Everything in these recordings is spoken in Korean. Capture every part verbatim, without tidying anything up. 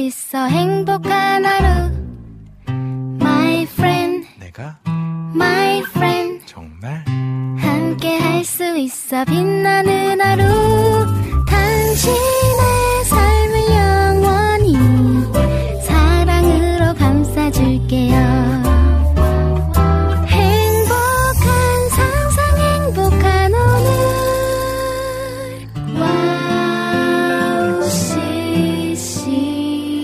있어 행복한 하루 My friend 내가 My friend 정말 함께 할 수 있어 빛나는 하루 당신의 삶을 영원히 사랑으로 감싸줄게요 행복한 상상 행복한 오늘 와우 씨씨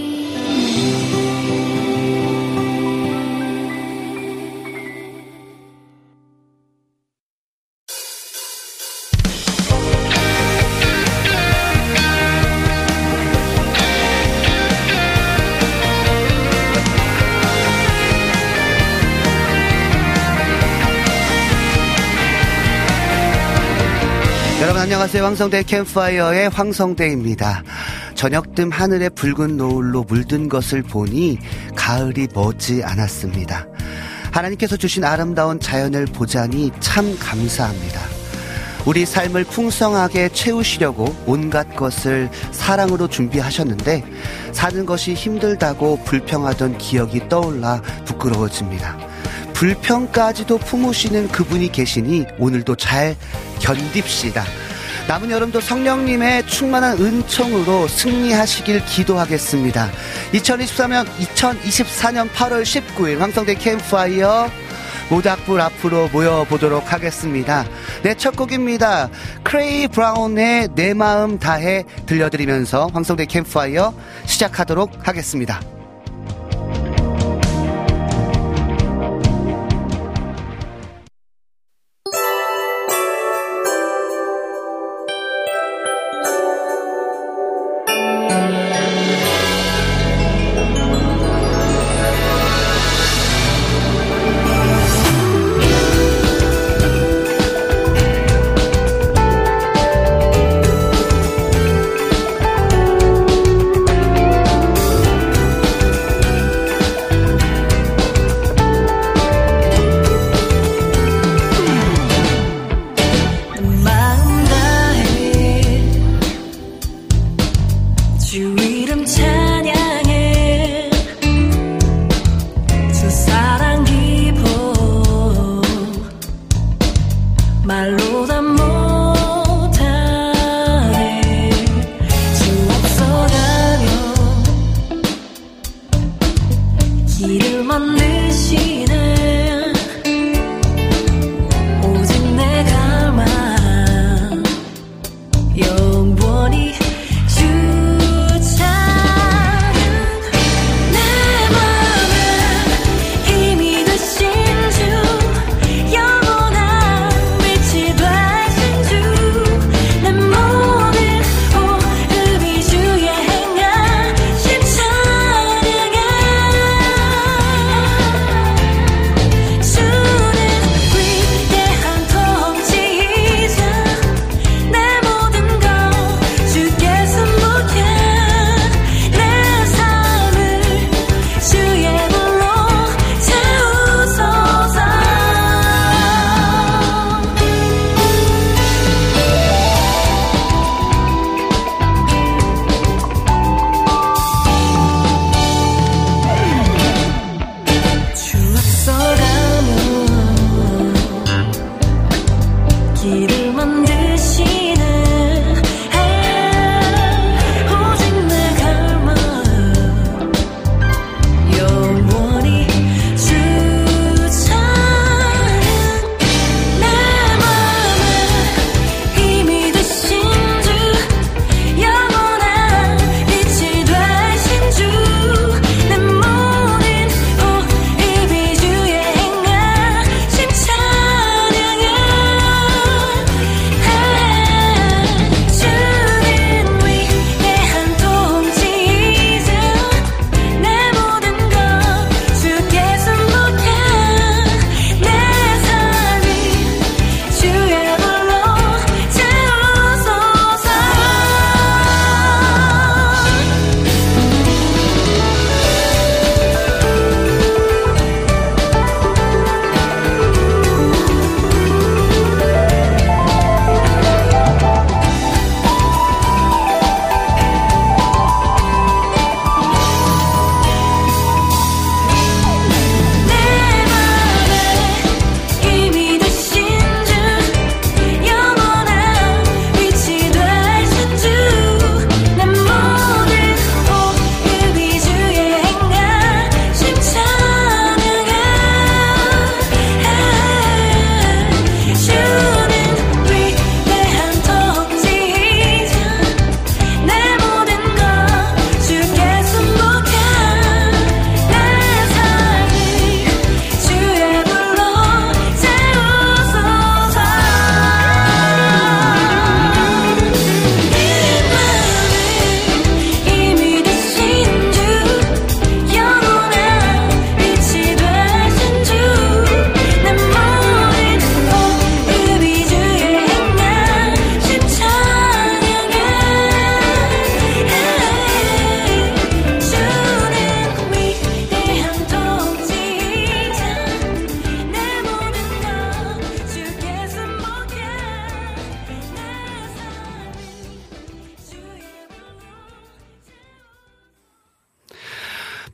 여러분 안녕하세요. 황성대 캠프파이어의 황성대입니다. 저녁뜸 하늘의 붉은 노을로 물든 것을 보니 가을이 머지 않았습니다. 하나님께서 주신 아름다운 자연을 보자니 참 감사합니다. 우리 삶을 풍성하게 채우시려고 온갖 것을 사랑으로 준비하셨는데 사는 것이 힘들다고 불평하던 기억이 떠올라 부끄러워집니다. 불평까지도 품으시는 그분이 계시니 오늘도 잘 견딥시다. 남은 여름도 성령님의 충만한 은총으로 승리하시길 기도하겠습니다. 이천이십사 년 팔월 십구일 황성대 캠프파이어 모닥불 앞으로 모여보도록 하겠습니다. 네, 첫 곡입니다. 크레이 브라운의 내 마음 다해 들려드리면서 황성대 캠프파이어 시작하도록 하겠습니다.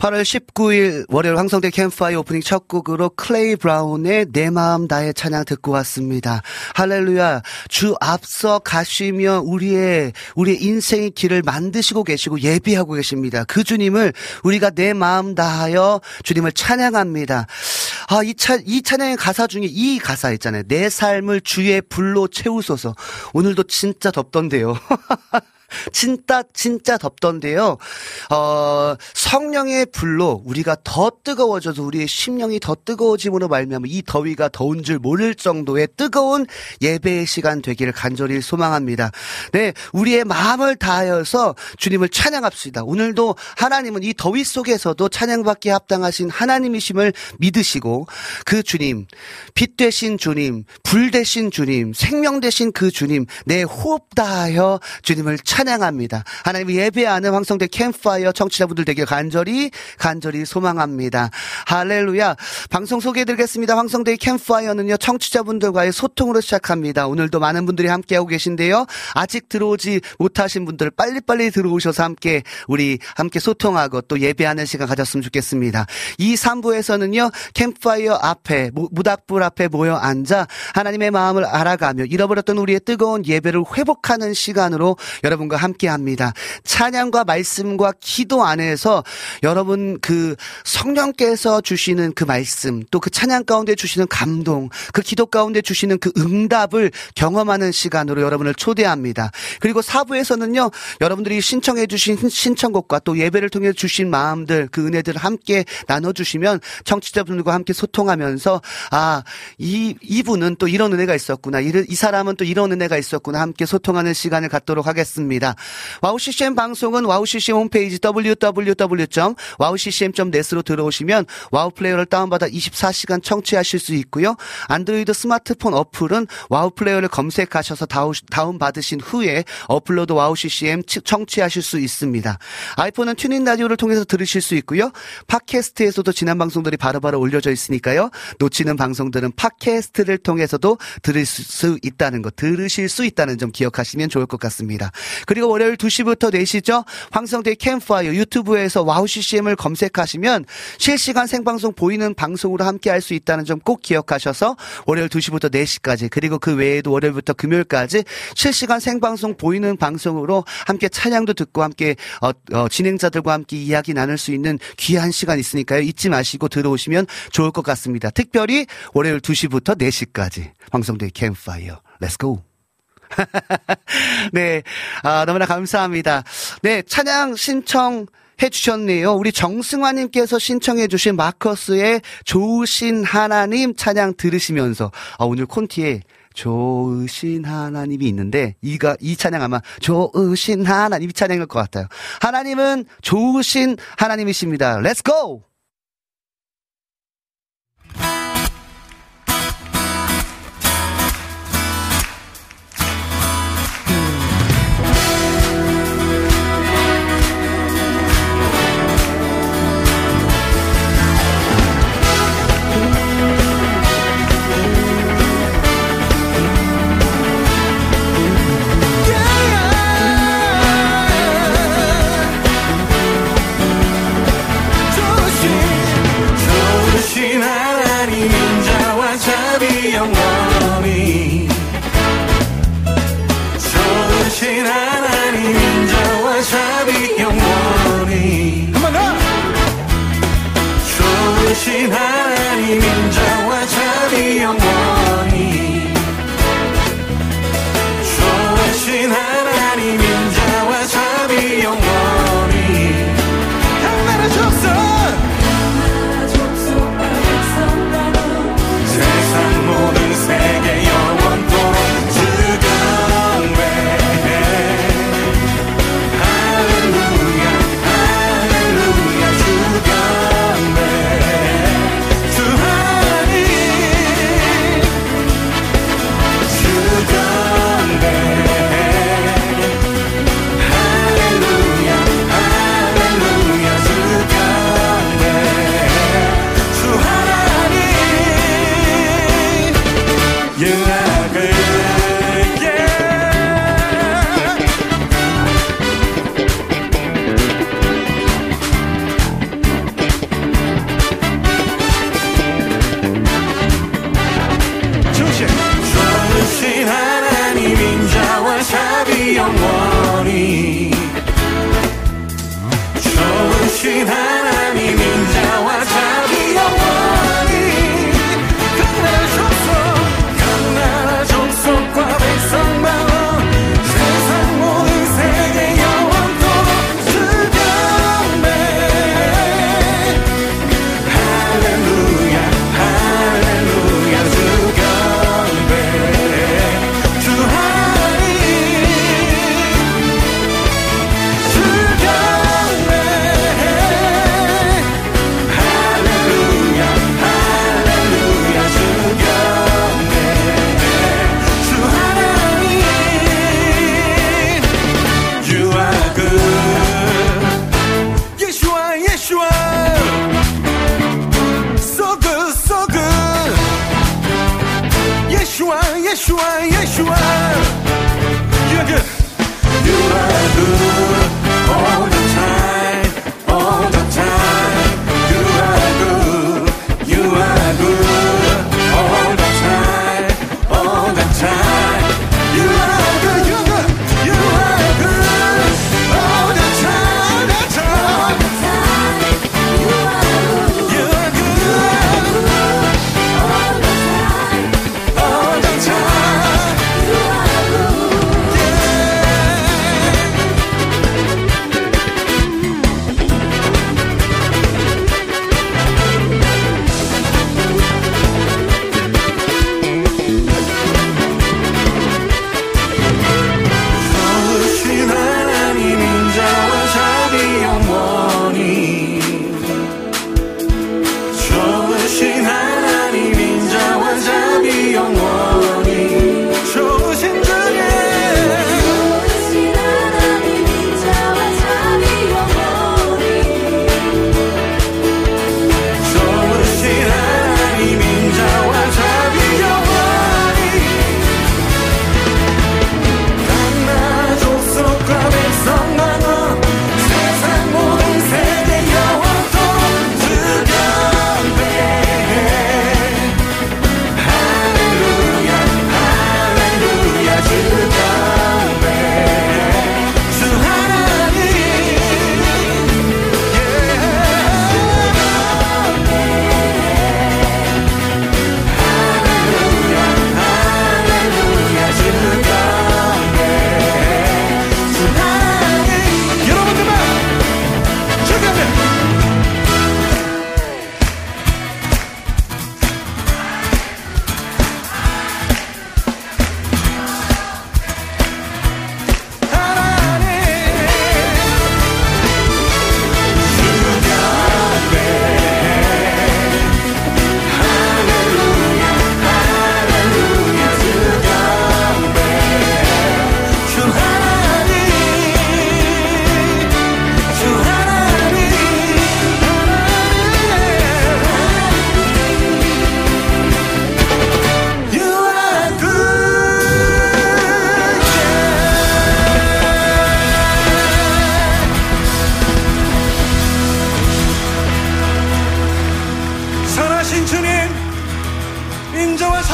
팔월 십구일 월요일 황성대 캠프파이어 오프닝 첫 곡으로 클레이 브라운의 내 마음 다해 찬양 듣고 왔습니다. 할렐루야. 주 앞서 가시며 우리의 우리의 인생의 길을 만드시고 계시고 예비하고 계십니다. 그 주님을 우리가 내 마음 다하여 주님을 찬양합니다. 아, 이 찬, 이 찬양의 가사 중에 이 가사 있잖아요. 내 삶을 주의 불로 채우소서. 오늘도 진짜 덥던데요. 진짜 진짜 덥던데요. 어, 성령의 불로 우리가 더 뜨거워져서 우리의 심령이 더 뜨거워짐으로 말미암아 이 더위가 더운 줄 모를 정도의 뜨거운 예배의 시간 되기를 간절히 소망합니다. 네, 우리의 마음을 다하여서 주님을 찬양합시다. 오늘도 하나님은 이 더위 속에서도 찬양받기에 합당하신 하나님이심을 믿으시고 그 주님, 빛 되신 주님, 불 되신 주님, 생명 되신 그 주님, 내 호흡 다하여 주님을 찬양 찬양합니다. 하나님을 예배하는 황성대 캠프파이어 청취자분들 되길 간절히 간절히 소망합니다. 할렐루야. 방송 소개해드리겠습니다. 황성대 캠프파이어는요 청취자분들과의 소통으로 시작합니다. 오늘도 많은 분들이 함께하고 계신데요. 아직 들어오지 못하신 분들 빨리빨리 들어오셔서 함께 우리 함께 소통하고 또 예배하는 시간 가졌으면 좋겠습니다. 이 삼 부에서는요 캠프파이어 앞에 무닥불 앞에 모여 앉아 하나님의 마음을 알아가며 잃어버렸던 우리의 뜨거운 예배를 회복하는 시간으로 여러분과 함께합니다. 찬양과 말씀과 기도 안에서 여러분 그 성령께서 주시는 그 말씀 또 그 찬양 가운데 주시는 감동 그 기도 가운데 주시는 그 응답을 경험하는 시간으로 여러분을 초대합니다. 그리고 사 부에서는요 여러분들이 신청해 주신 신청곡과 또 예배를 통해 주신 마음들 그 은혜들을 함께 나눠주시면 청취자분들과 함께 소통하면서 아 이, 이분은 또 이런 은혜가 있었구나 이, 이 사람은 또 이런 은혜가 있었구나 함께 소통하는 시간을 갖도록 하겠습니다. 와우 씨씨엠 방송은 와우 씨씨엠 홈페이지 더블유 더블유 더블유 점 와우 씨씨엠 점 넷으로 들어오시면 와우 플레이어를 다운받아 이십사 시간 청취하실 수 있고요. 안드로이드 스마트폰 어플은 와우 플레이어를 검색하셔서 다운 받으신 후에 어플로드 와우 씨씨엠 청취하실 수 있습니다. 아이폰은 튜닝 라디오를 통해서 들으실 수 있고요. 팟캐스트에서도 지난 방송들이 바로바로 올려져 있으니까요. 놓치는 방송들은 팟캐스트를 통해서도 들을 수 있다는 거, 들으실 수 있다는 점 기억하시면 좋을 것 같습니다. 그리고 월요일 두 시부터 네 시죠. 황성대 캠프파이어 유튜브에서 와우 씨씨엠을 검색하시면 실시간 생방송 보이는 방송으로 함께 할 수 있다는 점 꼭 기억하셔서 월요일 두 시부터 네 시까지 그리고 그 외에도 월요일부터 금요일까지 실시간 생방송 보이는 방송으로 함께 찬양도 듣고 함께 어, 어, 진행자들과 함께 이야기 나눌 수 있는 귀한 시간 있으니까요. 잊지 마시고 들어오시면 좋을 것 같습니다. 특별히 월요일 두 시부터 네 시까지 황성대 캠프파이어 렛츠고. 네, 아, 너무나 감사합니다. 네, 찬양 신청 해주셨네요. 우리 정승화님께서 신청해주신 마커스의 좋으신 하나님 찬양 들으시면서 아, 오늘 콘티에 좋으신 하나님이 있는데 이가 이 찬양 아마 좋으신 하나님 이 찬양일 것 같아요. 하나님은 좋으신 하나님이십니다. Let's go! 좋으신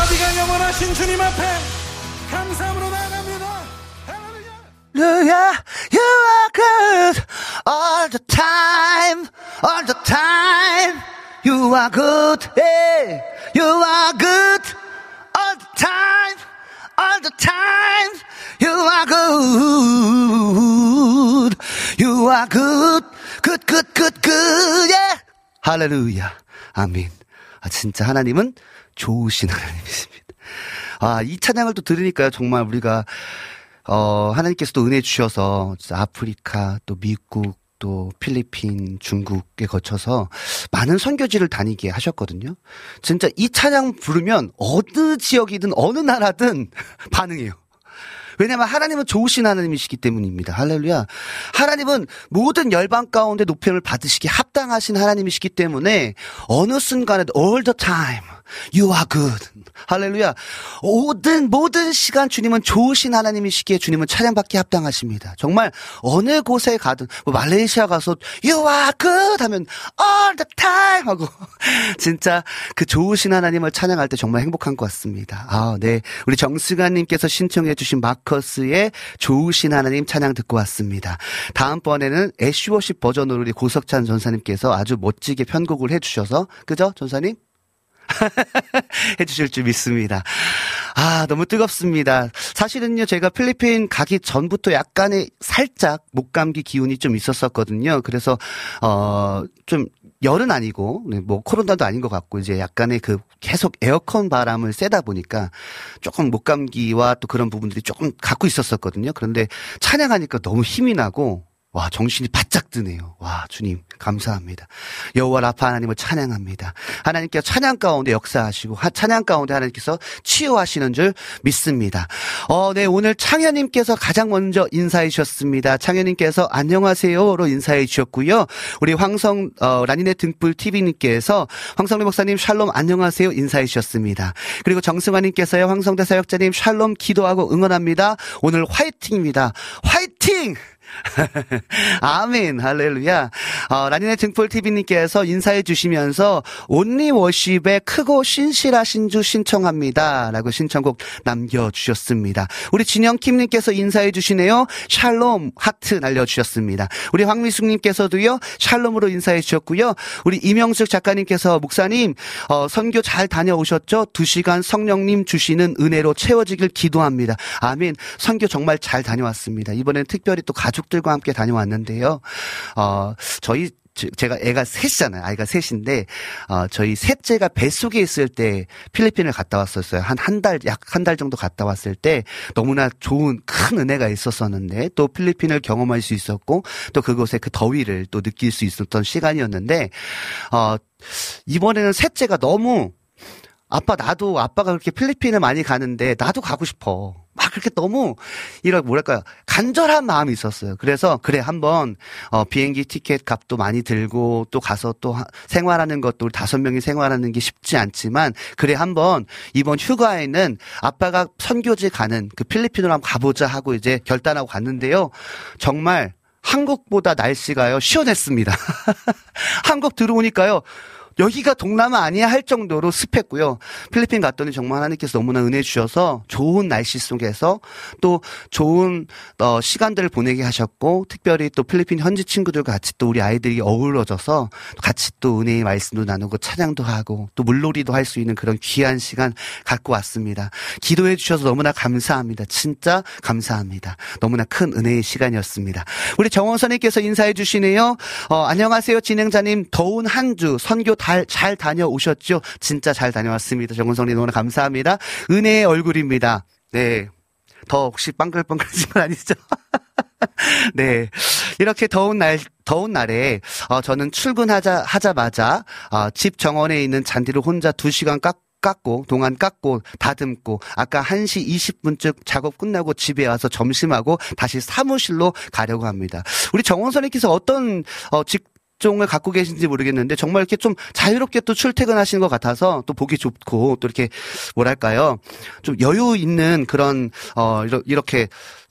시간 영원하신 주님 앞에 감사함으로 나아갑니다. Hallelujah, you are good all the time, all the time. You are good, yeah. You are good all the time, all the time. You are good, you are good, good, good, good, good, yeah. 할렐루야, 아멘. 아, 진짜 하나님은 좋으신 하나님이십니다. 아, 이 찬양을 또 들으니까요, 정말 우리가 어, 하나님께서 또 은혜 주셔서 아프리카, 또 미국, 또 필리핀, 중국에 거쳐서 많은 선교지를 다니게 하셨거든요. 진짜 이 찬양 부르면 어느 지역이든 어느 나라든 반응해요. 왜냐하면 하나님은 좋으신 하나님이시기 때문입니다. 할렐루야. 하나님은 모든 열방 가운데 높임을 받으시기에 합당하신 하나님이시기 때문에 어느 순간에도 all the time you are good. 할렐루야. 모든 모든 시간 주님은 좋으신 하나님이시기에 주님은 찬양받기에 합당하십니다. 정말 어느 곳에 가든 뭐 말레이시아 가서 you are good 하면 all the time 하고 진짜 그 좋으신 하나님을 찬양할 때 정말 행복한 것 같습니다. 아, 네. 우리 정승아님께서 신청해 주신 마커스의 좋으신 하나님 찬양 듣고 왔습니다. 다음번에는 애쉬워십 버전으로 우리 고석찬 전사님께서 아주 멋지게 편곡을 해주셔서 그죠 전사님? 해주실 줄 믿습니다. 아, 너무 뜨겁습니다. 사실은요, 제가 필리핀 가기 전부터 약간의 살짝 목감기 기운이 좀 있었었거든요. 그래서, 어, 좀, 열은 아니고, 뭐, 코로나도 아닌 것 같고, 이제 약간의 그, 계속 에어컨 바람을 쐬다 보니까 조금 목감기와 또 그런 부분들이 조금 갖고 있었었거든요. 그런데 찬양하니까 너무 힘이 나고, 와, 정신이 바짝 드네요. 와, 주님, 감사합니다. 여호와 라파 하나님을 찬양합니다. 하나님께서 찬양 가운데 역사하시고, 찬양 가운데 하나님께서 치유하시는 줄 믿습니다. 어, 네, 오늘 창현님께서 가장 먼저 인사해 주셨습니다. 창현님께서 안녕하세요로 인사해 주셨고요. 우리 황성, 어, 라니네 등불 티비님께서 황성래 목사님 샬롬 안녕하세요 인사해 주셨습니다. 그리고 정승환님께서요, 황성대 사역자님 샬롬 기도하고 응원합니다. 오늘 화이팅입니다. 화이팅! 아멘, 할렐루야. 어, 라니네 등불티비님께서 인사해 주시면서 온리 워십의 크고 신실하신 주 신청합니다 라고 신청곡 남겨주셨습니다. 우리 진영킴님께서 인사해 주시네요. 샬롬 하트 날려주셨습니다. 우리 황미숙님께서도요 샬롬으로 인사해 주셨고요. 우리 이명숙 작가님께서 목사님 어, 선교 잘 다녀오셨죠? 두 시간 성령님 주시는 은혜로 채워지길 기도합니다. 아멘. 선교 정말 잘 다녀왔습니다. 이번엔 특별히 또 가족 들과 함께 다녀왔는데요. 어, 저희, 제가 애가 셋이잖아요. 아이가 셋인데, 어, 저희 셋째가 뱃속에 있을 때 필리핀을 갔다 왔었어요. 한, 한 달, 약 한 달 정도 갔다 왔을 때 너무나 좋은 큰 은혜가 있었었는데, 또 필리핀을 경험할 수 있었고, 또 그곳의 그 더위를 또 느낄 수 있었던 시간이었는데, 어, 이번에는 셋째가 너무 아빠 나도 아빠가 그렇게 필리핀을 많이 가는데 나도 가고 싶어. 막 그렇게 너무 이런 뭐랄까요 간절한 마음이 있었어요. 그래서 그래 한번 어, 비행기 티켓 값도 많이 들고 또 가서 또 하, 생활하는 것도 우리 다섯 명이 생활하는 게 쉽지 않지만 그래 한번 이번 휴가에는 아빠가 선교지 가는 그 필리핀으로 한번 가보자 하고 이제 결단하고 갔는데요. 정말 한국보다 날씨가요 시원했습니다. 한국 들어오니까요. 여기가 동남아 아니야 할 정도로 습했고요. 필리핀 갔더니 정말 하나님께서 너무나 은혜 주셔서 좋은 날씨 속에서 또 좋은 어, 시간들을 보내게 하셨고 특별히 또 필리핀 현지 친구들과 같이 또 우리 아이들이 어우러져서 같이 또 은혜의 말씀도 나누고 찬양도 하고 또 물놀이도 할 수 있는 그런 귀한 시간 갖고 왔습니다. 기도해 주셔서 너무나 감사합니다. 진짜 감사합니다. 너무나 큰 은혜의 시간이었습니다. 우리 정원선님께서 인사해 주시네요. 어, 안녕하세요 진행자님. 더운 한 주 선교 잘, 잘 다녀오셨죠? 진짜 잘 다녀왔습니다. 정은성님 너무나 감사합니다. 은혜의 얼굴입니다. 네. 더 혹시 빵글빵글해진 건 아니죠? 네. 이렇게 더운 날, 더운 날에, 어, 저는 출근하자, 하자마자, 어, 집 정원에 있는 잔디를 혼자 두 시간 깎 깎고 동안 깎고 다듬고 아까 한 시 이십 분쯤 작업 끝나고 집에 와서 점심하고 다시 사무실로 가려고 합니다. 우리 정원선님께서 어떤 어, 직 종을 갖고 계신지 모르겠는데 정말 이렇게 좀 자유롭게 또 출퇴근하시는 것 같아서 또 보기 좋고 또 이렇게 뭐랄까요 좀 여유 있는 그런 어 이렇게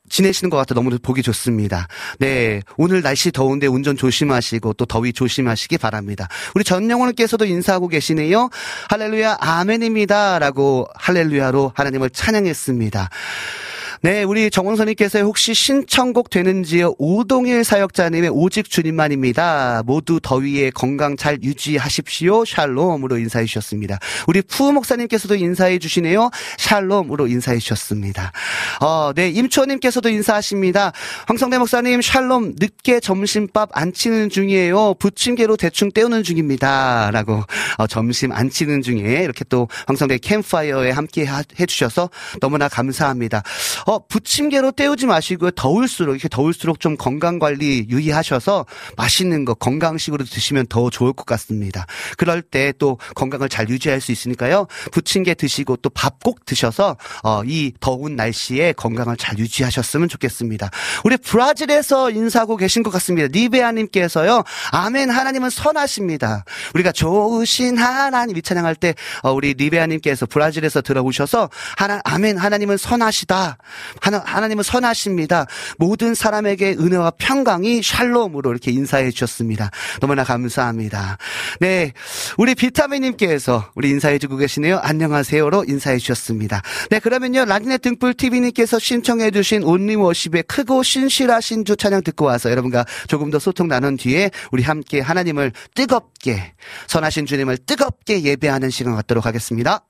지내시는 것 같아 너무 보기 좋습니다. 네, 오늘 날씨 더운데 운전 조심하시고 또 더위 조심하시기 바랍니다. 우리 전영원께서도 인사하고 계시네요. 할렐루야 아멘입니다 라고 할렐루야로 하나님을 찬양했습니다. 네, 우리 정원선님께서 혹시 신청곡 되는지요? 오동일 사역자님의 오직 주님만입니다. 모두 더위에 건강 잘 유지하십시오. 샬롬으로 인사해 주셨습니다. 우리 푸 목사님께서도 인사해 주시네요. 샬롬으로 인사해 주셨습니다. 어, 네, 임초님께서도 인사하십니다. 황성대 목사님 샬롬, 늦게 점심밥 안 치는 중이에요. 부침개로 대충 때우는 중입니다. 라고 어, 점심 안 치는 중에 이렇게 또 황성대 캠프파이어에 함께 하, 해주셔서 너무나 감사합니다. 어, 부침개로 때우지 마시고요. 더울수록, 이렇게 더울수록 좀 건강관리 유의하셔서 맛있는 거 건강식으로 드시면 더 좋을 것 같습니다. 그럴 때 또 건강을 잘 유지할 수 있으니까요. 부침개 드시고 또 밥 꼭 드셔서, 어, 이 더운 날씨에 건강을 잘 유지하셨으면 좋겠습니다. 우리 브라질에서 인사하고 계신 것 같습니다. 리베아님께서요. 아멘, 하나님은 선하십니다. 우리가 좋으신 하나님 이 찬양할 때, 어, 우리 리베아님께서 브라질에서 들어오셔서, 하나, 아멘, 하나님은 선하시다. 하나, 하나님은 선하십니다. 모든 사람에게 은혜와 평강이 샬롬으로 이렇게 인사해 주셨습니다. 너무나 감사합니다. 네, 우리 비타민님께서 우리 인사해 주고 계시네요. 안녕하세요로 인사해 주셨습니다. 네, 그러면요 라디넷 등불 티비님께서 신청해 주신 온리워십의 크고 신실하신 주 찬양 듣고 와서 여러분과 조금 더 소통 나눈 뒤에 우리 함께 하나님을 뜨겁게, 선하신 주님을 뜨겁게 예배하는 시간 갖도록 하겠습니다.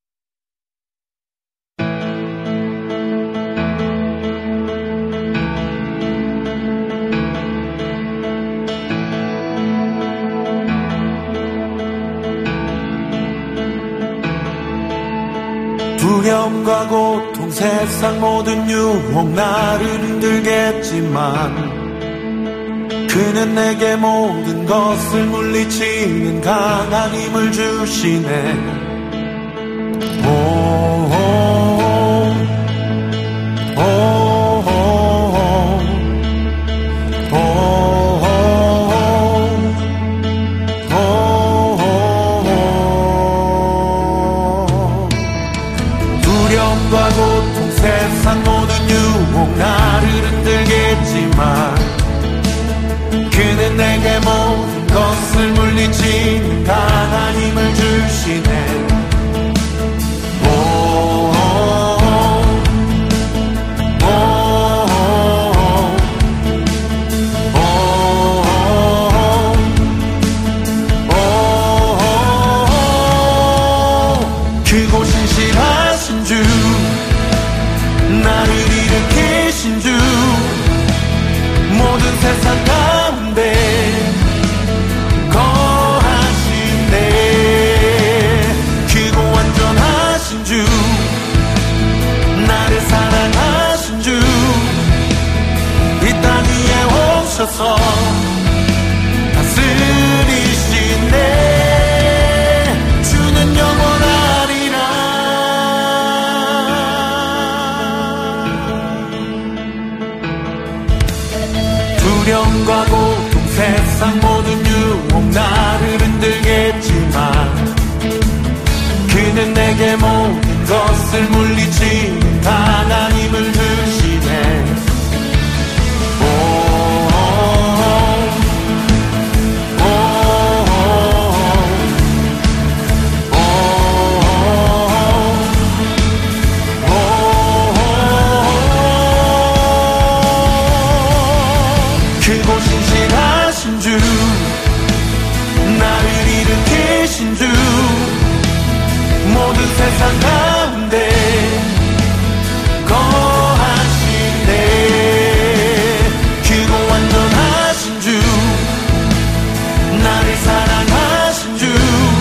두려움과 고통 세상 모든 유혹 나를 힘들겠지만 그는 내게 모든 것을 물리치는 강한 힘을 주시네. 세상 모든 유혹 나를 흔들겠지만 그는 내게 모든 것을 물리치는 강한 힘을 주시네. 그곳 신실하신 주 나를 일으키신 주 모든 세상 가운데 거하시네. 크고 완전하신 주 나를 사랑하신 주 이 땅 위에 오셔서 다스리시네. 주는 영원하리라. 두려움과 고통 세상 모든 유혹 나를 흔들겠지만 그는 내게 모든 것을 물리치는 강한 힘을 주시네. 크고 신실하신 주 나를 일으키신 주 모든 세상 가운데 거하시네. 크고 완전하신 주 나를 사랑하신 주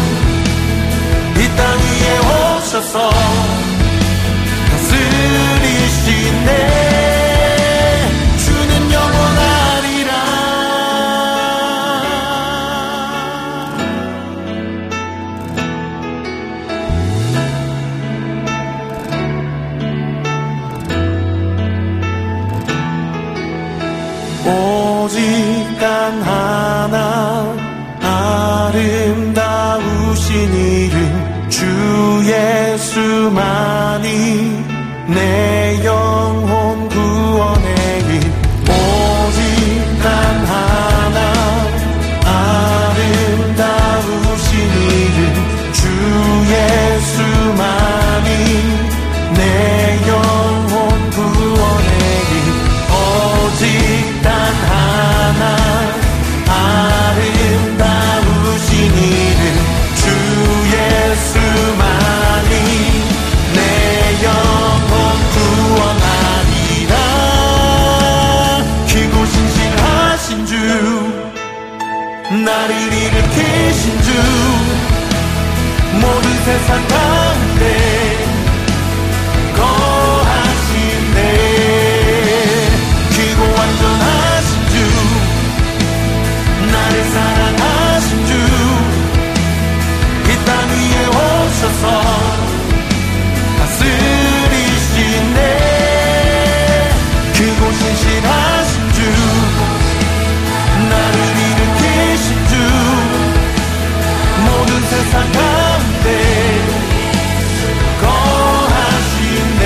이 땅 위에 오셔서 다스리시네. 오직 단 하나 아름다우신 이름 주 예수만이 내 영혼 구원 일으키신 주 모든 세상 가운데 거하시네. 크고 완전하신 주 나를 사랑하신 주 이 땅 위에 오셔서 다스리시네. 크고 신실하신 주 나를 일으키신 주 모든 세상 가운데 거하시네.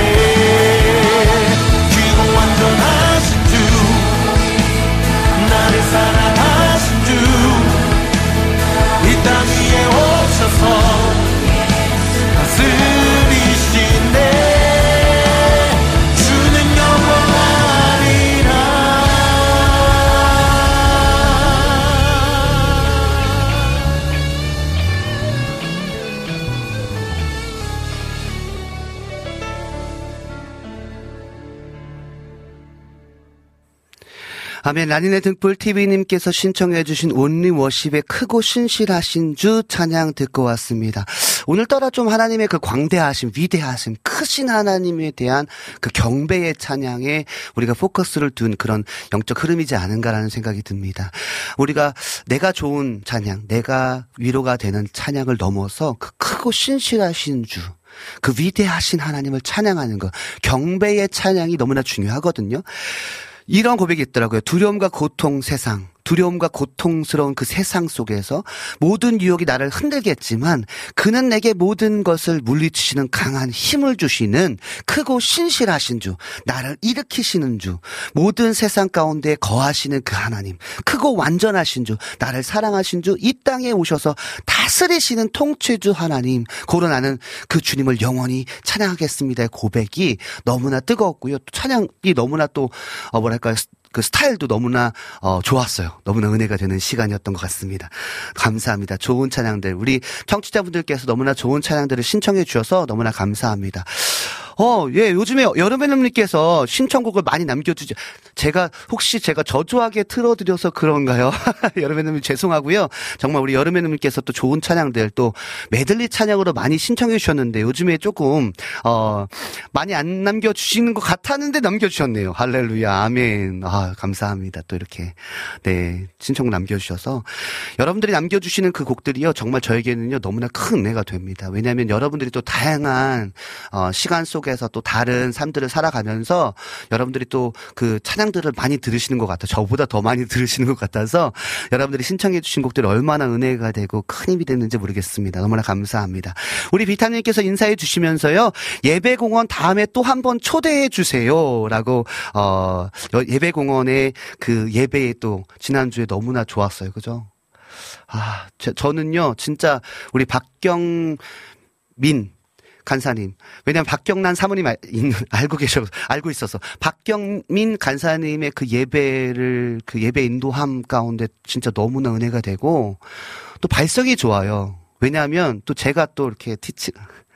크고 완전하신 주 나를 사랑하신 주 이 땅 위에 오셔서 다스리시네. 주는 영원하리라. 아멘. 라니네 등불 티비님께서 신청해주신 온리 워십의 크고 신실하신 주 찬양 듣고 왔습니다. 오늘따라 좀 하나님의 그 광대하심, 위대하심, 크신 하나님에 대한 그 경배의 찬양에 우리가 포커스를 둔 그런 영적 흐름이지 않은가라는 생각이 듭니다. 우리가 내가 좋은 찬양, 내가 위로가 되는 찬양을 넘어서 그 크고 신실하신 주, 그 위대하신 하나님을 찬양하는 것, 경배의 찬양이 너무나 중요하거든요. 이런 고백이 있더라고요. 두려움과 고통 세상, 두려움과 고통스러운 그 세상 속에서 모든 유혹이 나를 흔들겠지만 그는 내게 모든 것을 물리치시는 강한 힘을 주시는 크고 신실하신 주, 나를 일으키시는 주, 모든 세상 가운데 거하시는 그 하나님, 크고 완전하신 주, 나를 사랑하신 주, 이 땅에 오셔서 다스리시는 통치주 하나님, 고로 나는 그 주님을 영원히 찬양하겠습니다의 고백이 너무나 뜨거웠고요. 또 찬양이 너무나 또 어 뭐랄까요, 그 스타일도 너무나 어 좋았어요. 너무나 은혜가 되는 시간이었던 것 같습니다. 감사합니다. 좋은 찬양들, 우리 청취자분들께서 너무나 좋은 찬양들을 신청해 주셔서 너무나 감사합니다. 어, 예, 요즘에 여름의님께서 신청곡을 많이 남겨주죠. 제가, 혹시 제가 저조하게 틀어드려서 그런가요? 여름의님 죄송하고요. 정말 우리 여름의님께서 또 좋은 찬양들, 또 메들리 찬양으로 많이 신청해 주셨는데 요즘에 조금, 어, 많이 안 남겨주시는 것 같았는데 남겨주셨네요. 할렐루야, 아멘. 아, 감사합니다. 또 이렇게, 네, 신청 남겨주셔서. 여러분들이 남겨주시는 그 곡들이요, 정말 저에게는요, 너무나 큰 은혜가 됩니다. 왜냐하면 여러분들이 또 다양한, 어, 시간 속 에서 또 다른 삶들을 살아가면서 여러분들이 또 그 찬양들을 많이 들으시는 것 같아요. 저보다 더 많이 들으시는 것 같아서 여러분들이 신청해 주신 곡들이 얼마나 은혜가 되고 큰 힘이 됐는지 모르겠습니다. 너무나 감사합니다. 우리 비타님께서 인사해 주시면서요, 예배공원 다음에 또 한 번 초대해 주세요 라고 어 예배공원의 그 예배에 또 지난주에 너무나 좋았어요. 그죠? 아, 저, 저는요 진짜 우리 박경민 간사님. 왜냐면 박경란 사모님 알, 알고 계셔, 알고 있어서. 박경민 간사님의 그 예배를, 그 예배 인도함 가운데 진짜 너무나 은혜가 되고, 또 발성이 좋아요. 왜냐하면 또 제가 또 이렇게 티치,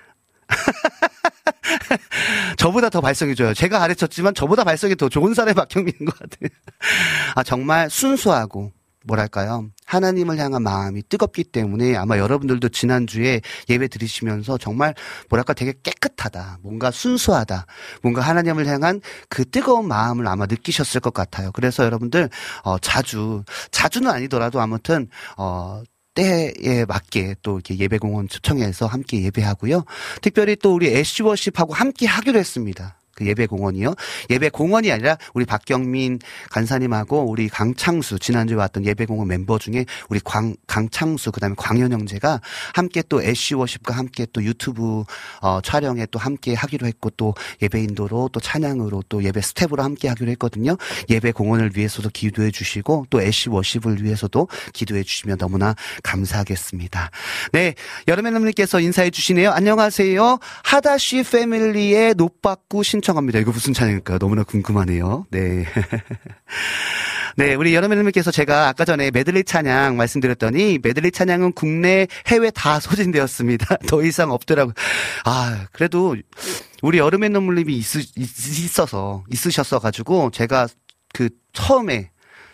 저보다 더 발성이 좋아요. 제가 가르쳤지만 저보다 발성이 더 좋은 사람이 박경민인 것 같아요. 아, 정말 순수하고, 뭐랄까요, 하나님을 향한 마음이 뜨겁기 때문에 아마 여러분들도 지난주에 예배 드리시면서 정말 뭐랄까 되게 깨끗하다, 뭔가 순수하다, 뭔가 하나님을 향한 그 뜨거운 마음을 아마 느끼셨을 것 같아요. 그래서 여러분들 어 자주 자주는 아니더라도 아무튼 어 때에 맞게 또 이렇게 예배공원 초청해서 함께 예배하고요. 특별히 또 우리 애쉬워십하고 함께 하기로 했습니다. 그 예배공원이요. 예배공원이 아니라 우리 박경민 간사님하고 우리 강창수, 지난주에 왔던 예배공원 멤버 중에 우리 광, 강창수, 그 다음에 광현 형제가 함께 또 애쉬워십과 함께 또 유튜브 어, 촬영에 또 함께 하기로 했고, 또 예배 인도로 또 찬양으로 또 예배 스텝으로 함께 하기로 했거든요. 예배공원을 위해서도 기도해 주시고 또 애쉬워십을 위해서도 기도해 주시면 너무나 감사하겠습니다. 네, 여름의님께서 인사해 주시네요. 안녕하세요. 하다쉬 패밀리의 노빠꾸 신청 합니다. 이거 무슨 찬양일까요? 너무나 궁금하네요. 네. 네, 우리 여러분들께서 제가 아까 전에 메들리 찬양 말씀드렸더니 메들리 찬양은 국내, 해외 다 소진되었습니다. 더 이상 없더라고요. 아, 그래도 우리 여름의 눈물님이 있, 있어서, 있으셨어가지고 제가 그 처음에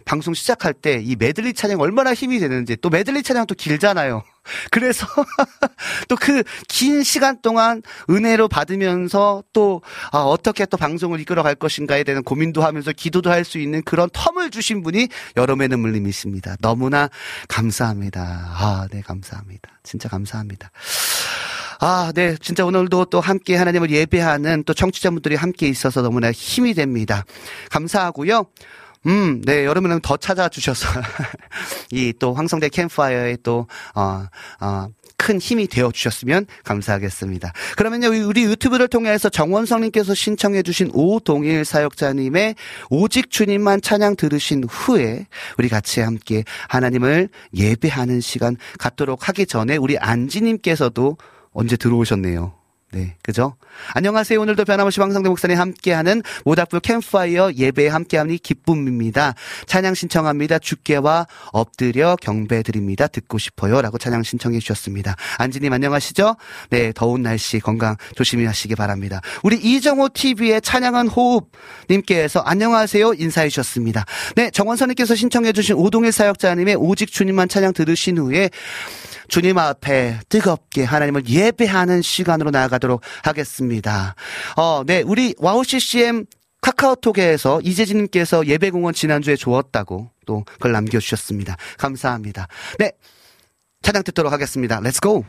방송 시작할 때 이 메들리 찬양 얼마나 힘이 되는지, 또 메들리 찬양도 길잖아요. 그래서 또 그 긴 시간 동안 은혜로 받으면서 또 아, 어떻게 또 방송을 이끌어갈 것인가에 대한 고민도 하면서 기도도 할 수 있는 그런 텀을 주신 분이 여름의 눈물님이십니다. 너무나 감사합니다. 아, 네, 감사합니다. 진짜 감사합니다. 아, 네, 진짜 오늘도 또 함께 하나님을 예배하는 또 청취자분들이 함께 있어서 너무나 힘이 됩니다. 감사하고요. 음, 네, 여러분은 더 찾아주셔서, 이 또 황성대 캠프파이어에 또, 어, 어, 큰 힘이 되어주셨으면 감사하겠습니다. 그러면요, 우리 유튜브를 통해서 정원성님께서 신청해주신 오동일 사역자님의 오직 주님만 찬양 들으신 후에 우리 같이 함께 하나님을 예배하는 시간 갖도록 하기 전에 우리 안지님께서도 언제 들어오셨네요. 네, 그죠? 안녕하세요. 오늘도 변함없이 황성대 목사님 함께하는 모닥불 캠프파이어 예배에 함께하니 기쁨입니다. 찬양 신청합니다. 주께와 엎드려 경배드립니다. 듣고 싶어요. 라고 찬양 신청해 주셨습니다. 안지님 안녕하시죠? 네, 더운 날씨 건강 조심히 하시기 바랍니다. 우리 이정호 티비의 찬양은 호흡님께서 안녕하세요. 인사해 주셨습니다. 네, 정원선님께서 신청해 주신 오동일 사역자님의 오직 주님만 찬양 들으신 후에 주님 앞에 뜨겁게 하나님을 예배하는 시간으로 나아가도록 하겠습니다. 어, 네, 우리 와우 씨씨엠 카카오톡에서 이재진님께서 예배공원 지난주에 좋았다고 또 글 남겨주셨습니다. 감사합니다. 네, 찬양 듣도록 하겠습니다. Let's go.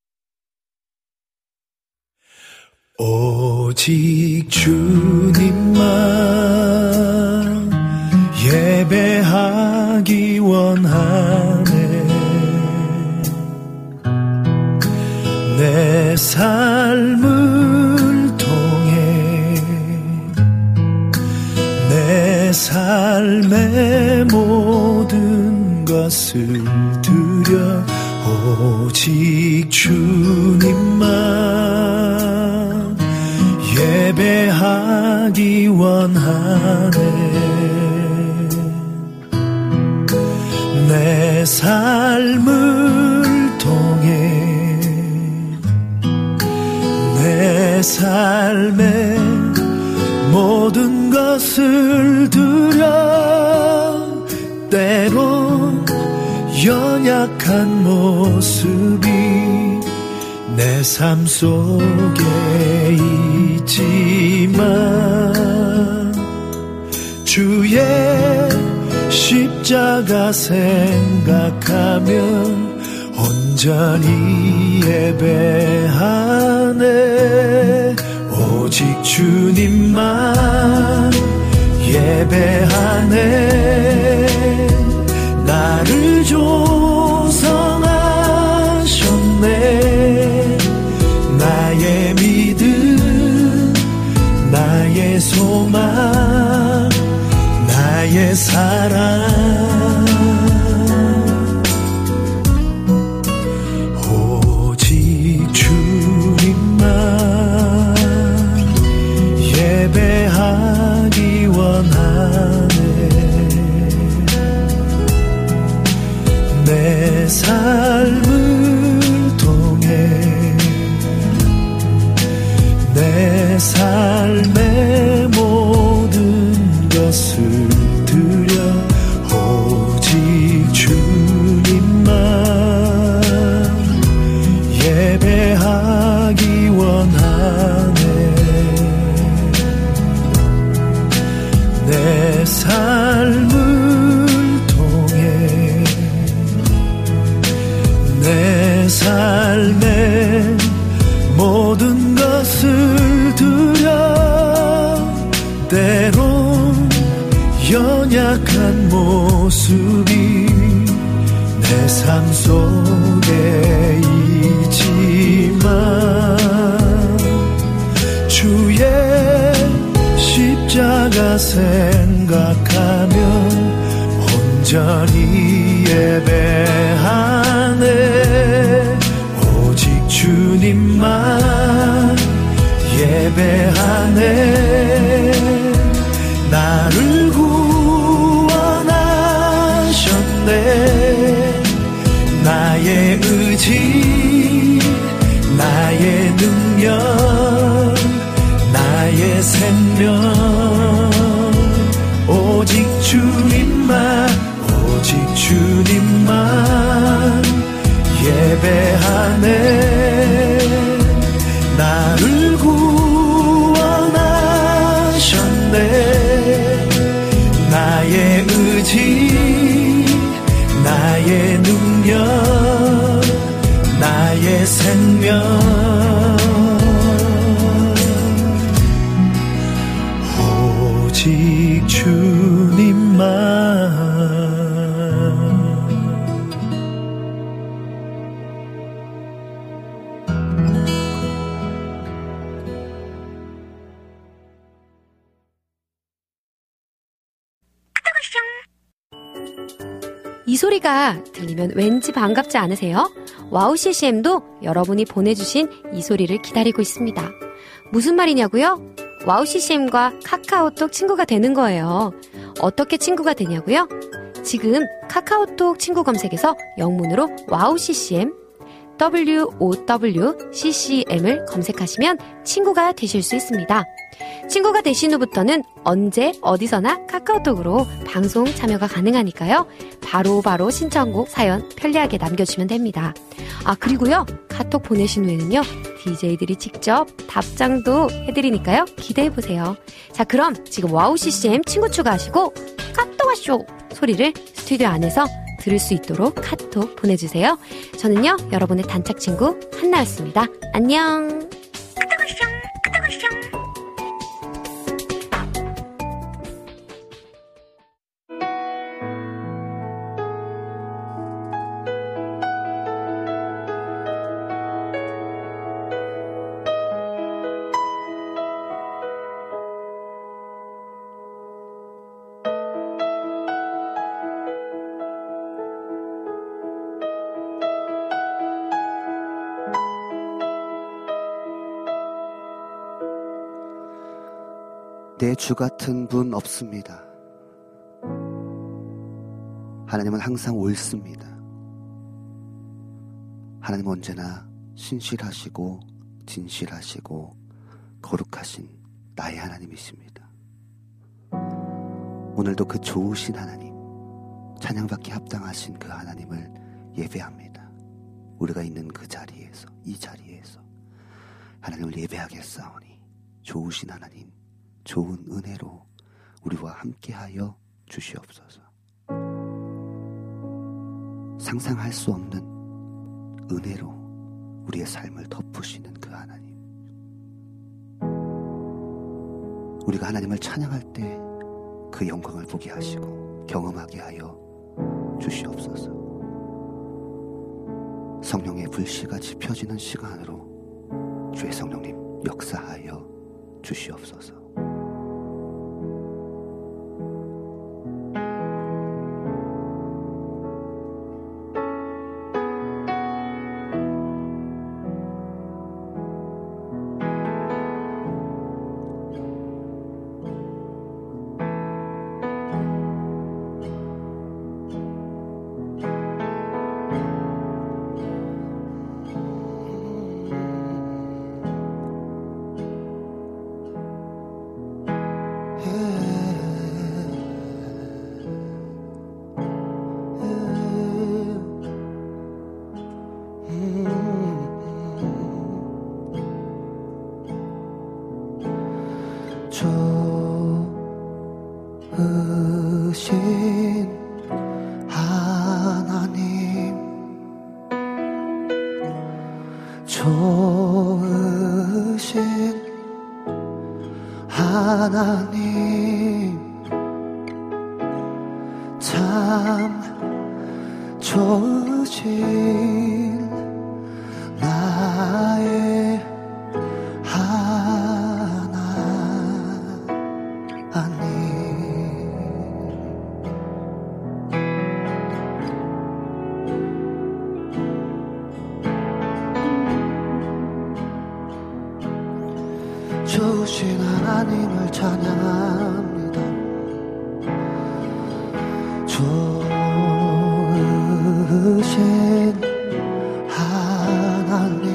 오직 주님만 예배하기 원하네. 내 삶을 통해 내 삶의 모든 것을 드려 오직 주님만 예배하기 원하네. 내 삶을 통해 내 삶의 모든 것을 드려 때론 연약한 모습이 내 삶 속에 있지만 주의 십자가 생각하면 온전히 예배하네. 오직 주님만 예배하네. 나를 조성하셨네. 나의 믿음 나의 소망 나의 사랑 예배하기 원하네. 내 삶을 통해 내 삶의 모든 것을 드려 오직 주님만 예배하기 원하네. 내 삶을 통해 내 삶의 모든 것을 드려 때론 연약한 모습이 내 삶 속에 있지만 주의 십자가 생각하면 온전히 예배하네. 오직 주님만 예배하네. 나를 구원하셨네. 나의 의지 나의 능력 나의 생명 오직 주님만 예배하네. 나를 구원하셨네. 나의 의지, 나의 능력, 나의 생명, 오직 주님만. 이 소리가 들리면 왠지 반갑지 않으세요? 와우 씨씨엠도 여러분이 보내주신 이 소리를 기다리고 있습니다. 무슨 말이냐고요? 와우 씨씨엠과 카카오톡 친구가 되는 거예요. 어떻게 친구가 되냐고요? 지금 카카오톡 친구 검색에서 영문으로 와우 씨씨엠, 더블유 오 더블유 씨씨엠을 검색하시면 친구가 되실 수 있습니다. 친구가 되신 후부터는 언제 어디서나 카카오톡으로 방송 참여가 가능하니까요. 바로바로 바로 신청곡 사연 편리하게 남겨주시면 됩니다. 아, 그리고요, 카톡 보내신 후에는요, 디제이들이 직접 답장도 해드리니까요, 기대해보세요. 자, 그럼 지금 와우 씨씨엠 친구 추가하시고 카톡 와쇼 소리를 스튜디오 안에서 들을 수 있도록 카톡 보내주세요. 저는요, 여러분의 단짝 친구 한나였습니다. 안녕. 내 주 같은 분 없습니다. 하나님은 항상 옳습니다. 하나님은 언제나 신실하시고 진실하시고 거룩하신 나의 하나님이십니다. 오늘도 그 좋으신 하나님, 찬양받기 합당하신 그 하나님을 예배합니다. 우리가 있는 그 자리에서, 이 자리에서 하나님을 예배하겠사오니 좋으신 하나님, 좋은 은혜로 우리와 함께하여 주시옵소서. 상상할 수 없는 은혜로 우리의 삶을 덮으시는 그 하나님, 우리가 하나님을 찬양할 때 그 영광을 보게 하시고 경험하게 하여 주시옵소서. 성령의 불씨가 지펴지는 시간으로 주의 성령님 역사하여 주시옵소서. 좋으신 하나님, 좋으신 하나님, 참 좋으신 나의 좋으신 하나님을 찬양합니다. 좋으신 하나님,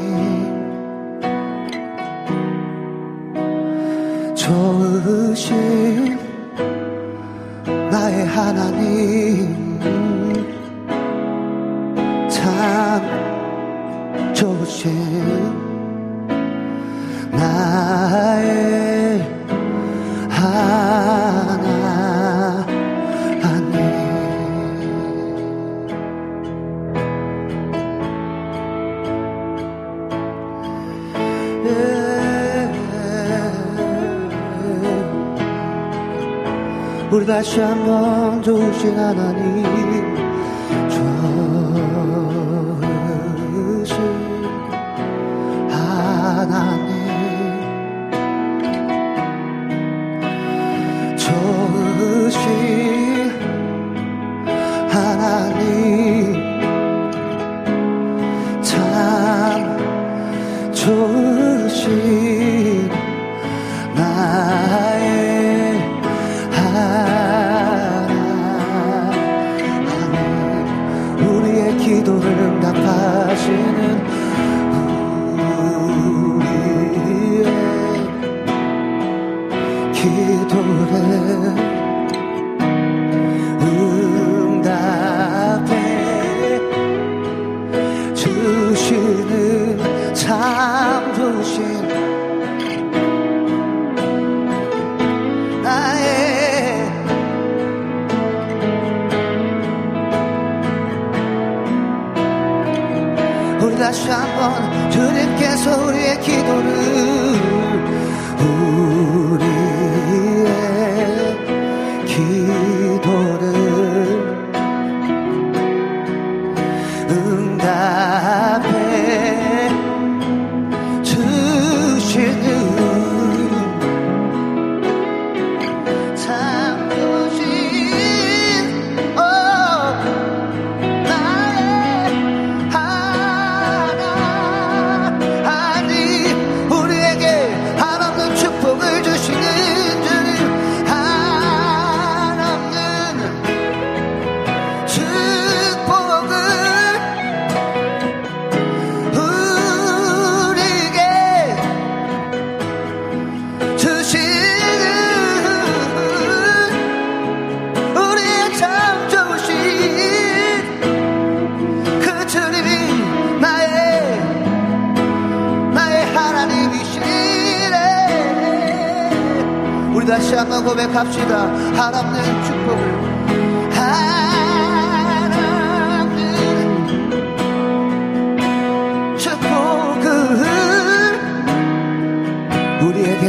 좋으신 나의 하나님, 참 나의 하나님. 우리 다시 한번 좋으신 하나님, 좋으신 하나님, 좋으신 하나님, 참 좋으신 나의 하나님, 우리의 기도를 응답하시는 우리의 기도를 응답해 주시는 참 좋으신 나의 우리 다시 한번 주님께서 우리의 기도를 우리의 기도를 응답해 주시는 참 좋으신 오 나의 하나님, 우리에게 한없는 축복을 주시는 주님, 한없는 축복을 우리에게 주시는 우리의 참 좋으신 그 주님이 나의 나의 하나님이시네. 우리 다시 한번 고백합시다. 한없는 축복을, 한없는 축복을 우리에게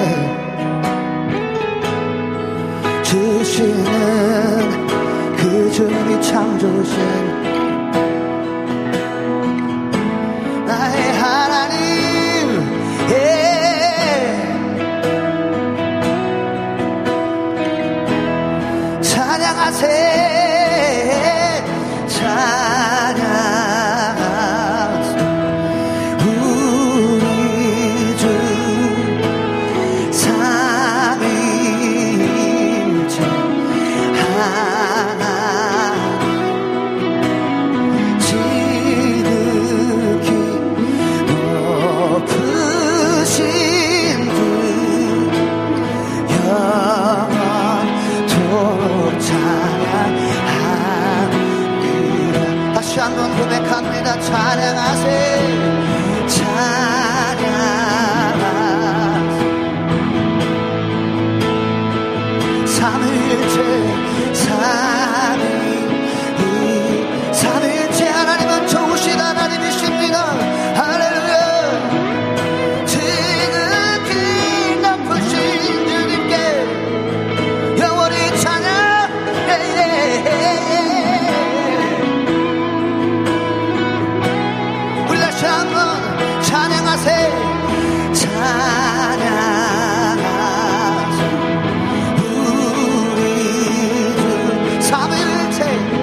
주시는 그 주님이 참 좋으신 나의 하나님. 예. 찬양하세 찬양하세 우리 주 삼위일체 하나님, 지극히 높으신 주 영원토록 찬양합니다. 다시 한번 고백합니다. 찬양하세 찬양하세 삼위일체 삼위 삼위일체 하나님은 좋으신 하나님이십니다. 할렐루야. 지극히 높으신 주님께 영원히 찬양. 우리 다시 한번 찬양하세 찬양하세 우리 주 삼위일체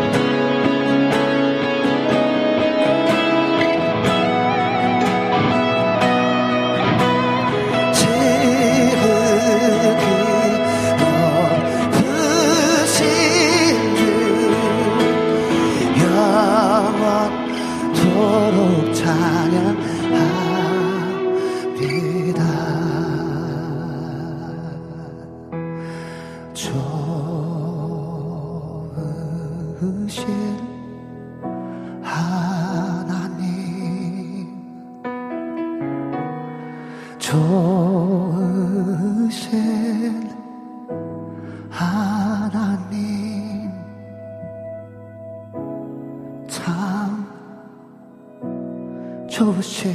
지극히 높으신 주 영원토록 찬양합니다. 좋으신 하나님, 좋으신 하나님 참 좋으신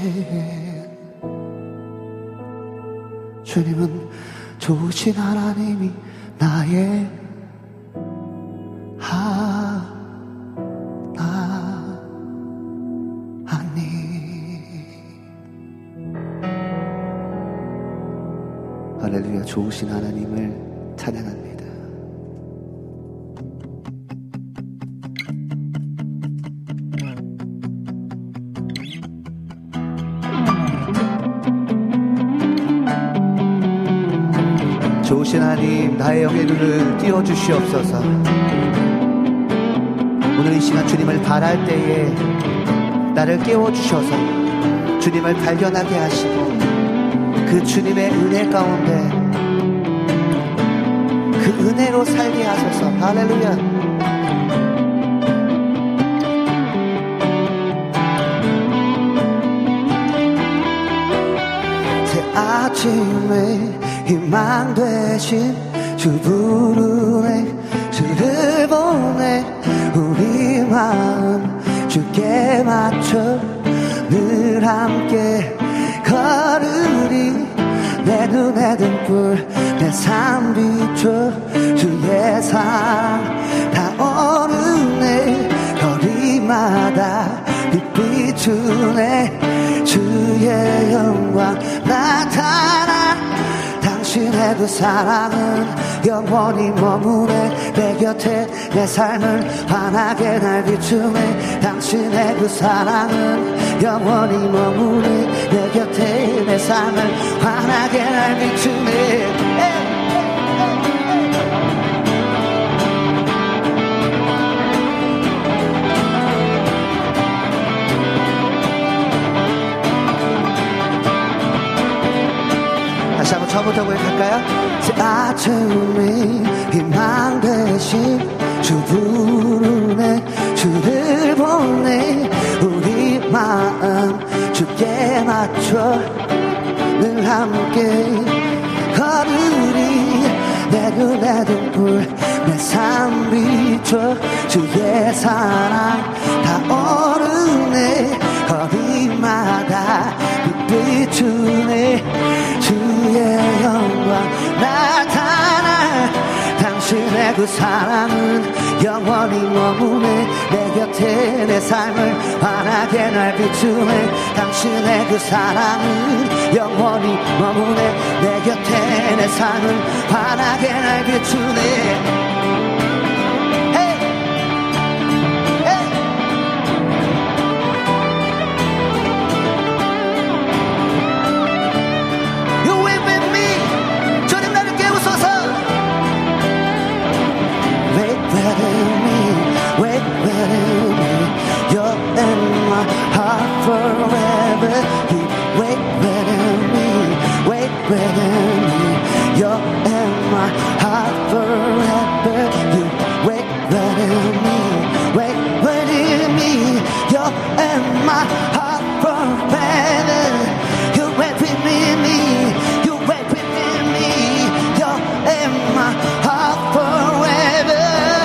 주님은 좋으신 하나님이 나의 하나님. 할렐루야. 좋으신 하나님을 찬양합니다. 좋으신 하나님, 나의 영의 눈을 띄워주시옵소서. 오늘 이 시간 주님을 바랄 때에 나를 깨워주셔서 주님을 발견하게 하시고 그 주님의 은혜 가운데 그 은혜로 살게 하소서. 할렐루야. 새 아침에 희망 되신 주 부르네 주를 보내 우리 마음 주께 맞춰 늘 함께 걸으리. 내 눈에 등불 내 삶 비춰 주의 사랑 다 오르네. 거리마다 빛 비추네. 주의 영광 나타나. 당신의 그 사랑은 영원히 머무네. 내 곁에 내 삶을 환하게 날 비추네. 당신의 그 사랑은 영원히 머무네. 내 곁에 내 삶을 환하게 날 비추네. 다시 한번 처음부터 고백할까요? 새 아침이 희망 되신 주 부르네 주를 보내 우리 마음 주께 맞춰 늘 함께 걸으리. 내 눈에 등불 내 삶 비춰 주의 사랑 다 오르네. 거리마다 빛 비추네. 주의 영광 나타나. 당신의 그 사랑은 영원히 머무네. 내 곁에 내 삶을 환하게 날 비추네. 당신의 그 사랑은 영원히 머무네. 내 곁에 내 삶을 환하게 날 비추네. Forever, you wait within me, wait within me. You're in my heart forever. You wait within me, wait within me. You're in my heart forever. You wait within me, you wait within me. You're in my heart forever.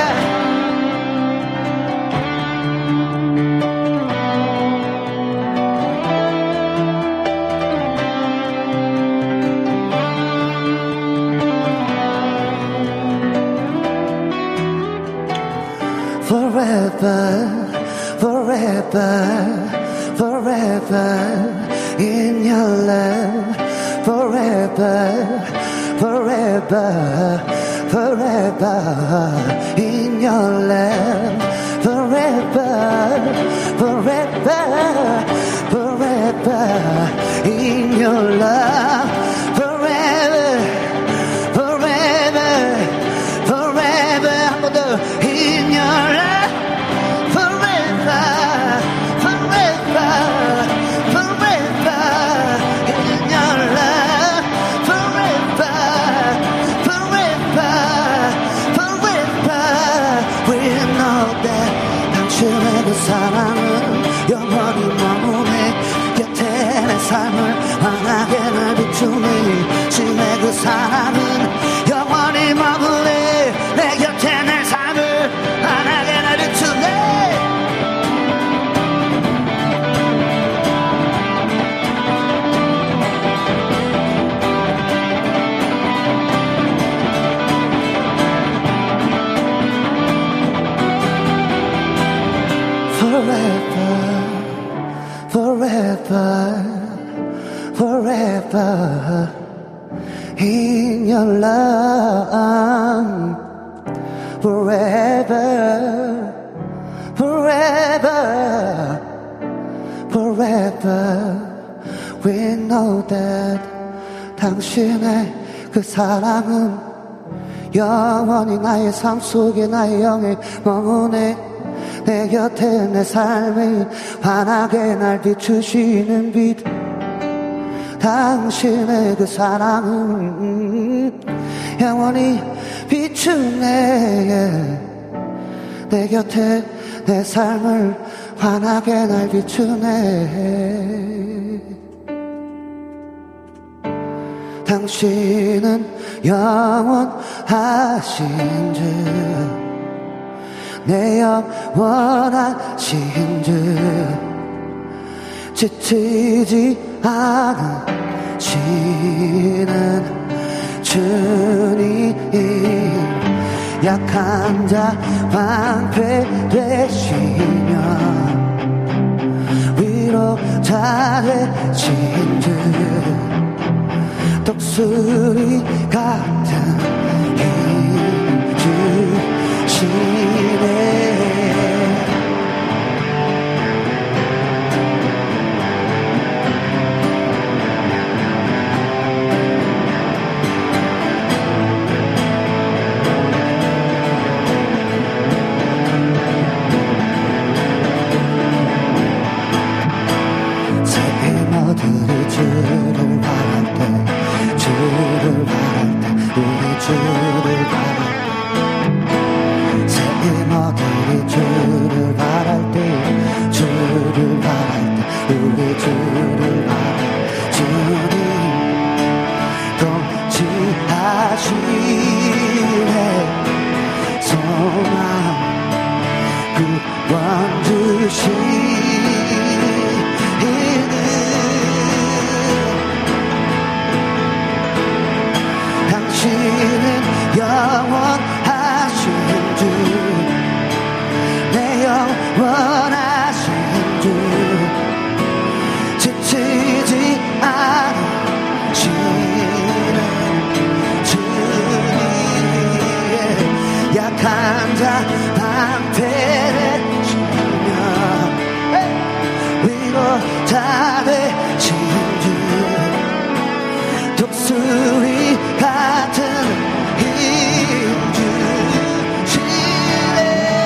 Forever, forever, forever in your love. Forever, forever, forever in your love. Forever, forever, forever in your love. Forever, forever, forever 한 번 더 in your love. 그 사랑은 영원히 머무네. 곁에 내 삶을 환하게 날 비추네. 비추는 신의 그 사랑은 영원히 머무네 내 곁에 내 삶을 환하게 날 비추네 Forever, forever, forever in your love. Forever, forever, forever. We know that 당신의 그 사랑은 영원히 나의 삶 속에 나의 영에 머무네. 내 곁에 내 삶을 환하게 날 비추시는 빛 당신의 그 사랑은 영원히 비추네 내 곁에 내 삶을 환하게 날 비추네 당신은 영원하신 주 내 영원하신 주 지치지 않으시는 주님 약한 자 방패 되시며 위로자 되신 주 독수리 같은 힘 주시네 주를 바랄 때 주를 바랄 때 우리 주를 바랄 때 새 이모들이 주를 바랄 때 주를 바랄 때 우리 주를 바랄 주님 통치하시네 소망 구원 주시네 당신은 영원하신 주 내 영원하신 주 지치지 않으시는 주님 약한 자 방패되시며 위로자 되신 주 독수리 같은 힘 주시네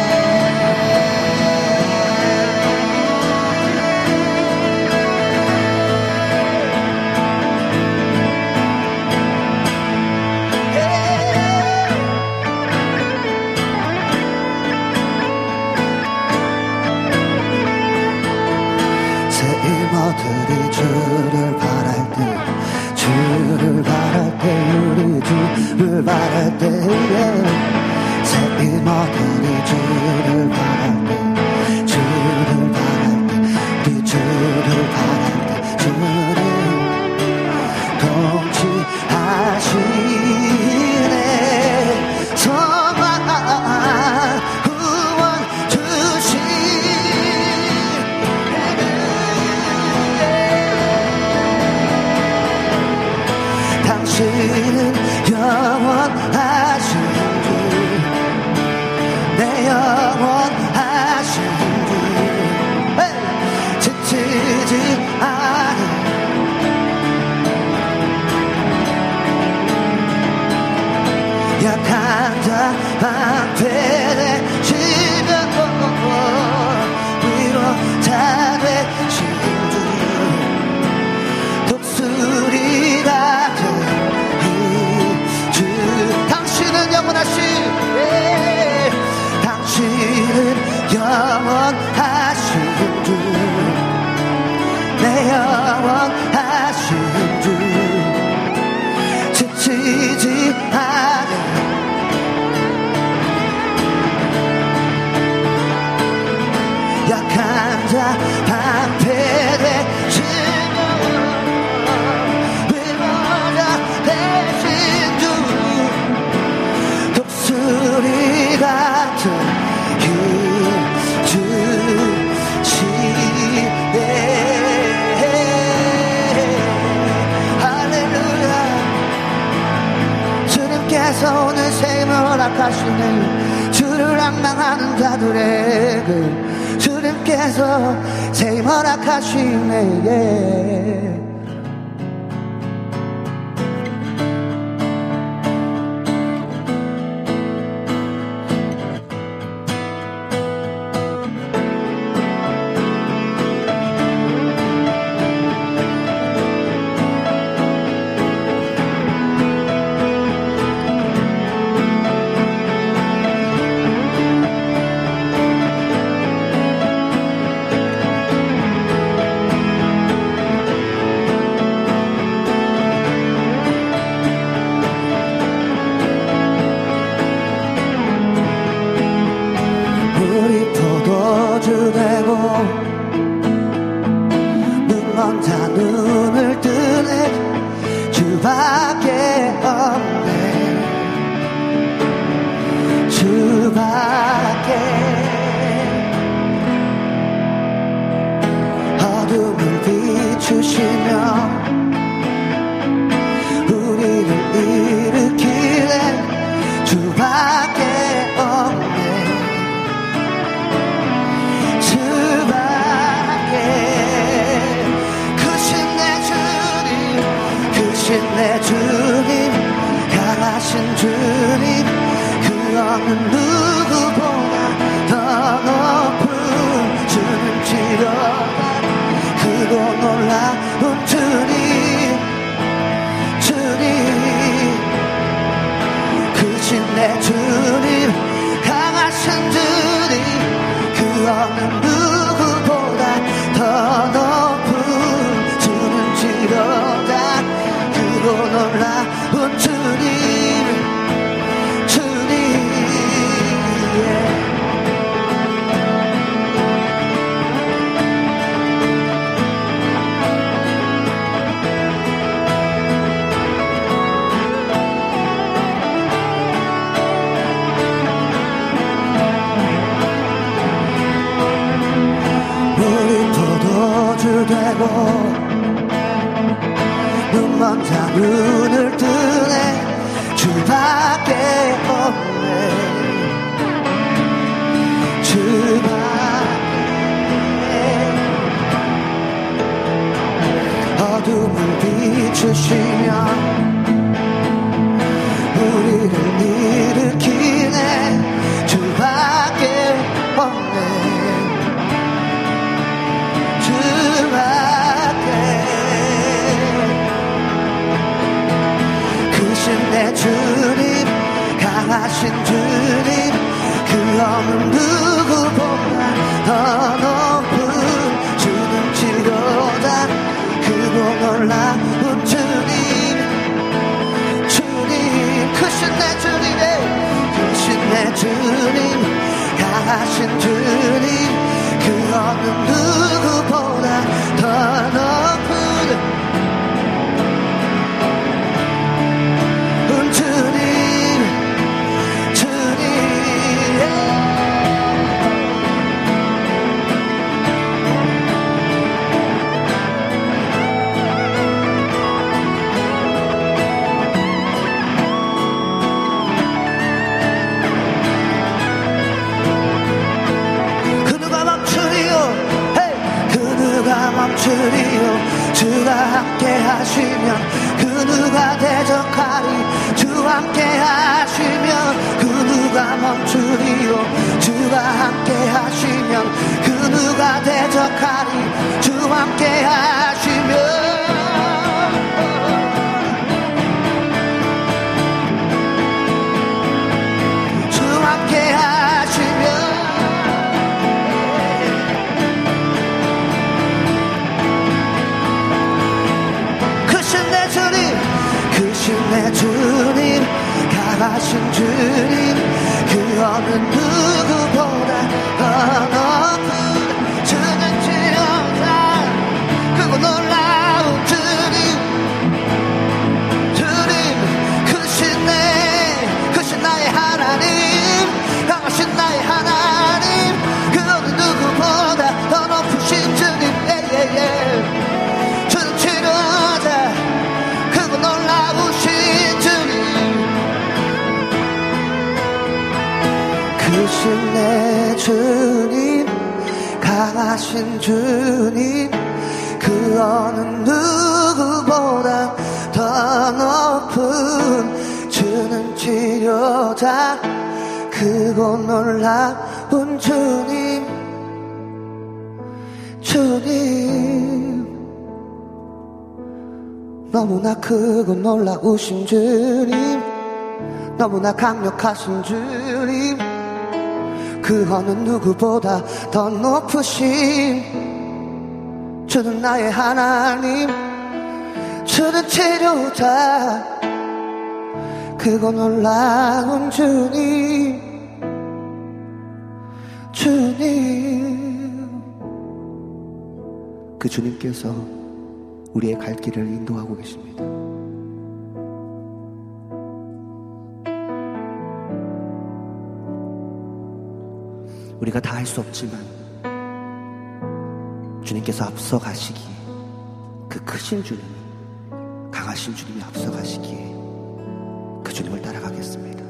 새 이모들이 주를 바랄 때 주를 바랄 때 우리 주를 바랄 때 새 이모들이 주를 바랄 때 주를 바랄 때 우리 주를 바랄 때 주를 통치하시네 소망 구원 주시네 당신은 영원하신 주 내 영원하신 주 지치지 않은 약한 자 방패되시며 위로자 되신 주 독수리 같은 주 당신은 영원하신 예. 당신은 영원하신 주 내 영원하신 주 주님께서 오늘 셈을 허락하시네. 주를 앙망하는 자들에게 주님께서 셈을 허락하시네. 예. 눈먼 자 눈을 뜨네. 주밖에 없네. 주밖에. 어둠을 비추시며 우리를 일으키네. 주밖에 없네. 주밖에. 크신 내 주님, 강하신 주님, 그 어느 누구보다 더 높은 주님치로다. 크고 놀라운 주님, 주님, 크신 내 주님의, 크신 내 주님, 강하신 주님, 그 어느 누구보다 더 높은 주님, 주님. 그 누가 멈추리요, hey! 그 누가 멈추리요. 주가 함께 하시면 그 누가 대적하리. 주 함께 하시면 그 누가 멈추리요. 주가 함께 하시면 그 누가 대적하리. 주 함께 하시면 주 함께 하시면 크신 내 주님, 크신 내 주님, 강하신 주님, 그 어느 누구보다 더 높은 주님치로다. 크고 놀라운 주님, 주님, 크신 내, 크신 나의 하나님, 강하신 나의 하나님, 그 어느 누구보다 더 높으신 주님, 예예예. 주님치로다. 크고 놀라우신 주님, 주님, 강하신 주님, 그 어느 누구보다 더 높은 주는 치료자, 크고 놀라운 주님, 주님, 너무나 크고 놀라우신 주님, 너무나 강력하신 주님, 그 어느 누구보다 더 높으신 주는 나의 하나님, 주는 치료자, 크고 놀라운 주님, 주님. 그 주님께서 우리의 갈 길을 인도하고 계십니다. 우리가 다 할 수 없지만 주님께서 앞서 가시기에, 그 크신 주님, 강하신 주님이 앞서 가시기에 그 주님을 따라가겠습니다.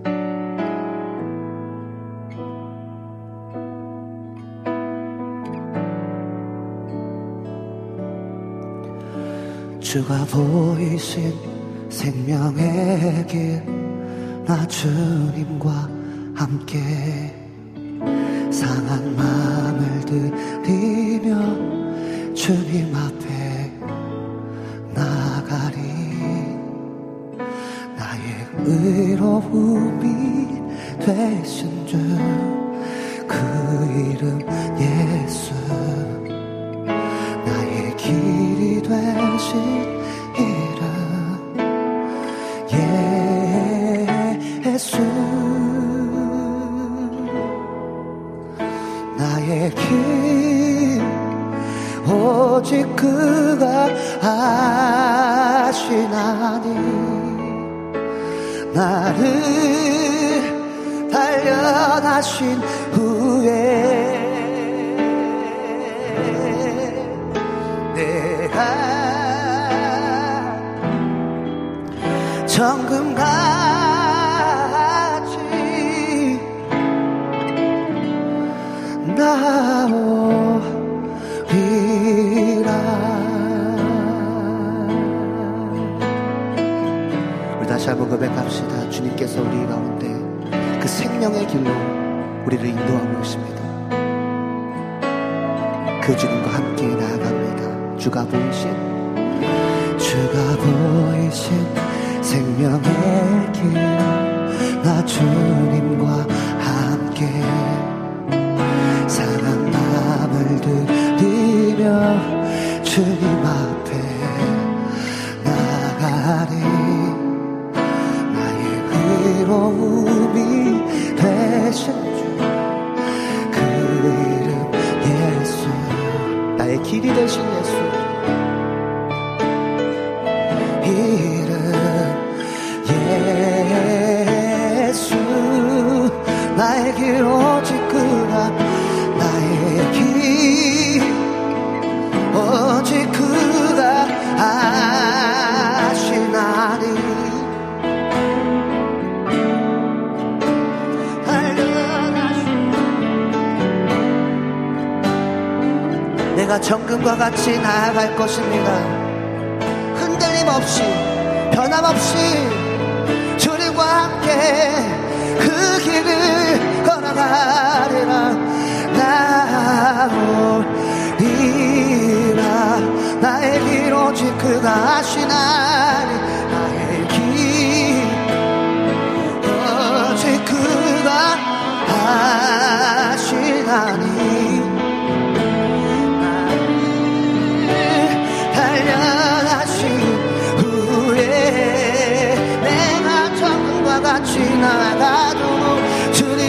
주가 보이신 생명의 길, 나 주님과 함께 상한 마음을 들이며 주님 앞에 나가리. 나의 의로움이 되신 주, 그 이름 예수, 나의 길이 되신 이름 예수. 나의 길 오직 그가 아시나니, 나를 단련하신 후에 내가 정금같이 나오리라. 우리 다시 한번 고백합시다. 주님께서 우리 가운데 그 생명의 길로 우리를 인도하고 계십니다. 그 주님과 함께 나아갑니다. 주가 보이신, 주가 보이신 생명의 길, 나 주님과 함께 상한 마음을 들이며 주님 앞에 나가리. 나의 의로움이 되신 주, 그 이름 예수, 나의 길이 되신 예수, 이름 예수. 나의 길 오직 그가, 나의 길 오직 그가 아시나니, 내가 정금과 같이 나아갈 것입니다. 흔들림 없이, 변함없이 주님과 함께 그 길을 걸어가리라. 나오리라. 나의 길 오직 그가 아시나니, 나의 길 오직 그가 아시나니, 단련하신 후에 내가 정금과 같이 나가도 주님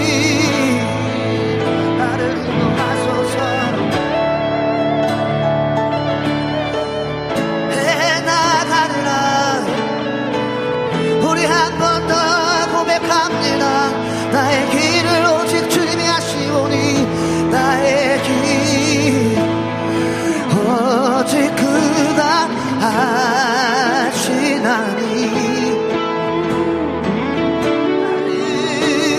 나를 인도하소서. 해나가리라. 우리 한 번 더 고백합니다. 나의 길을 오직 주님이 하시오니, 나의 길 오직 그가 아시나니,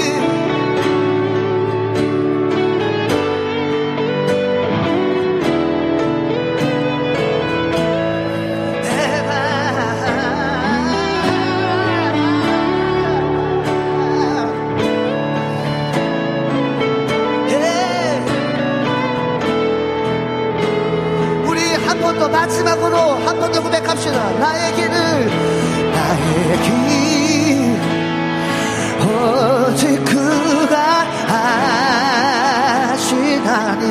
번 더 마지막으로 한 번 더 고백합시다. 나의 길을 나의 길 오직 그가 아시나니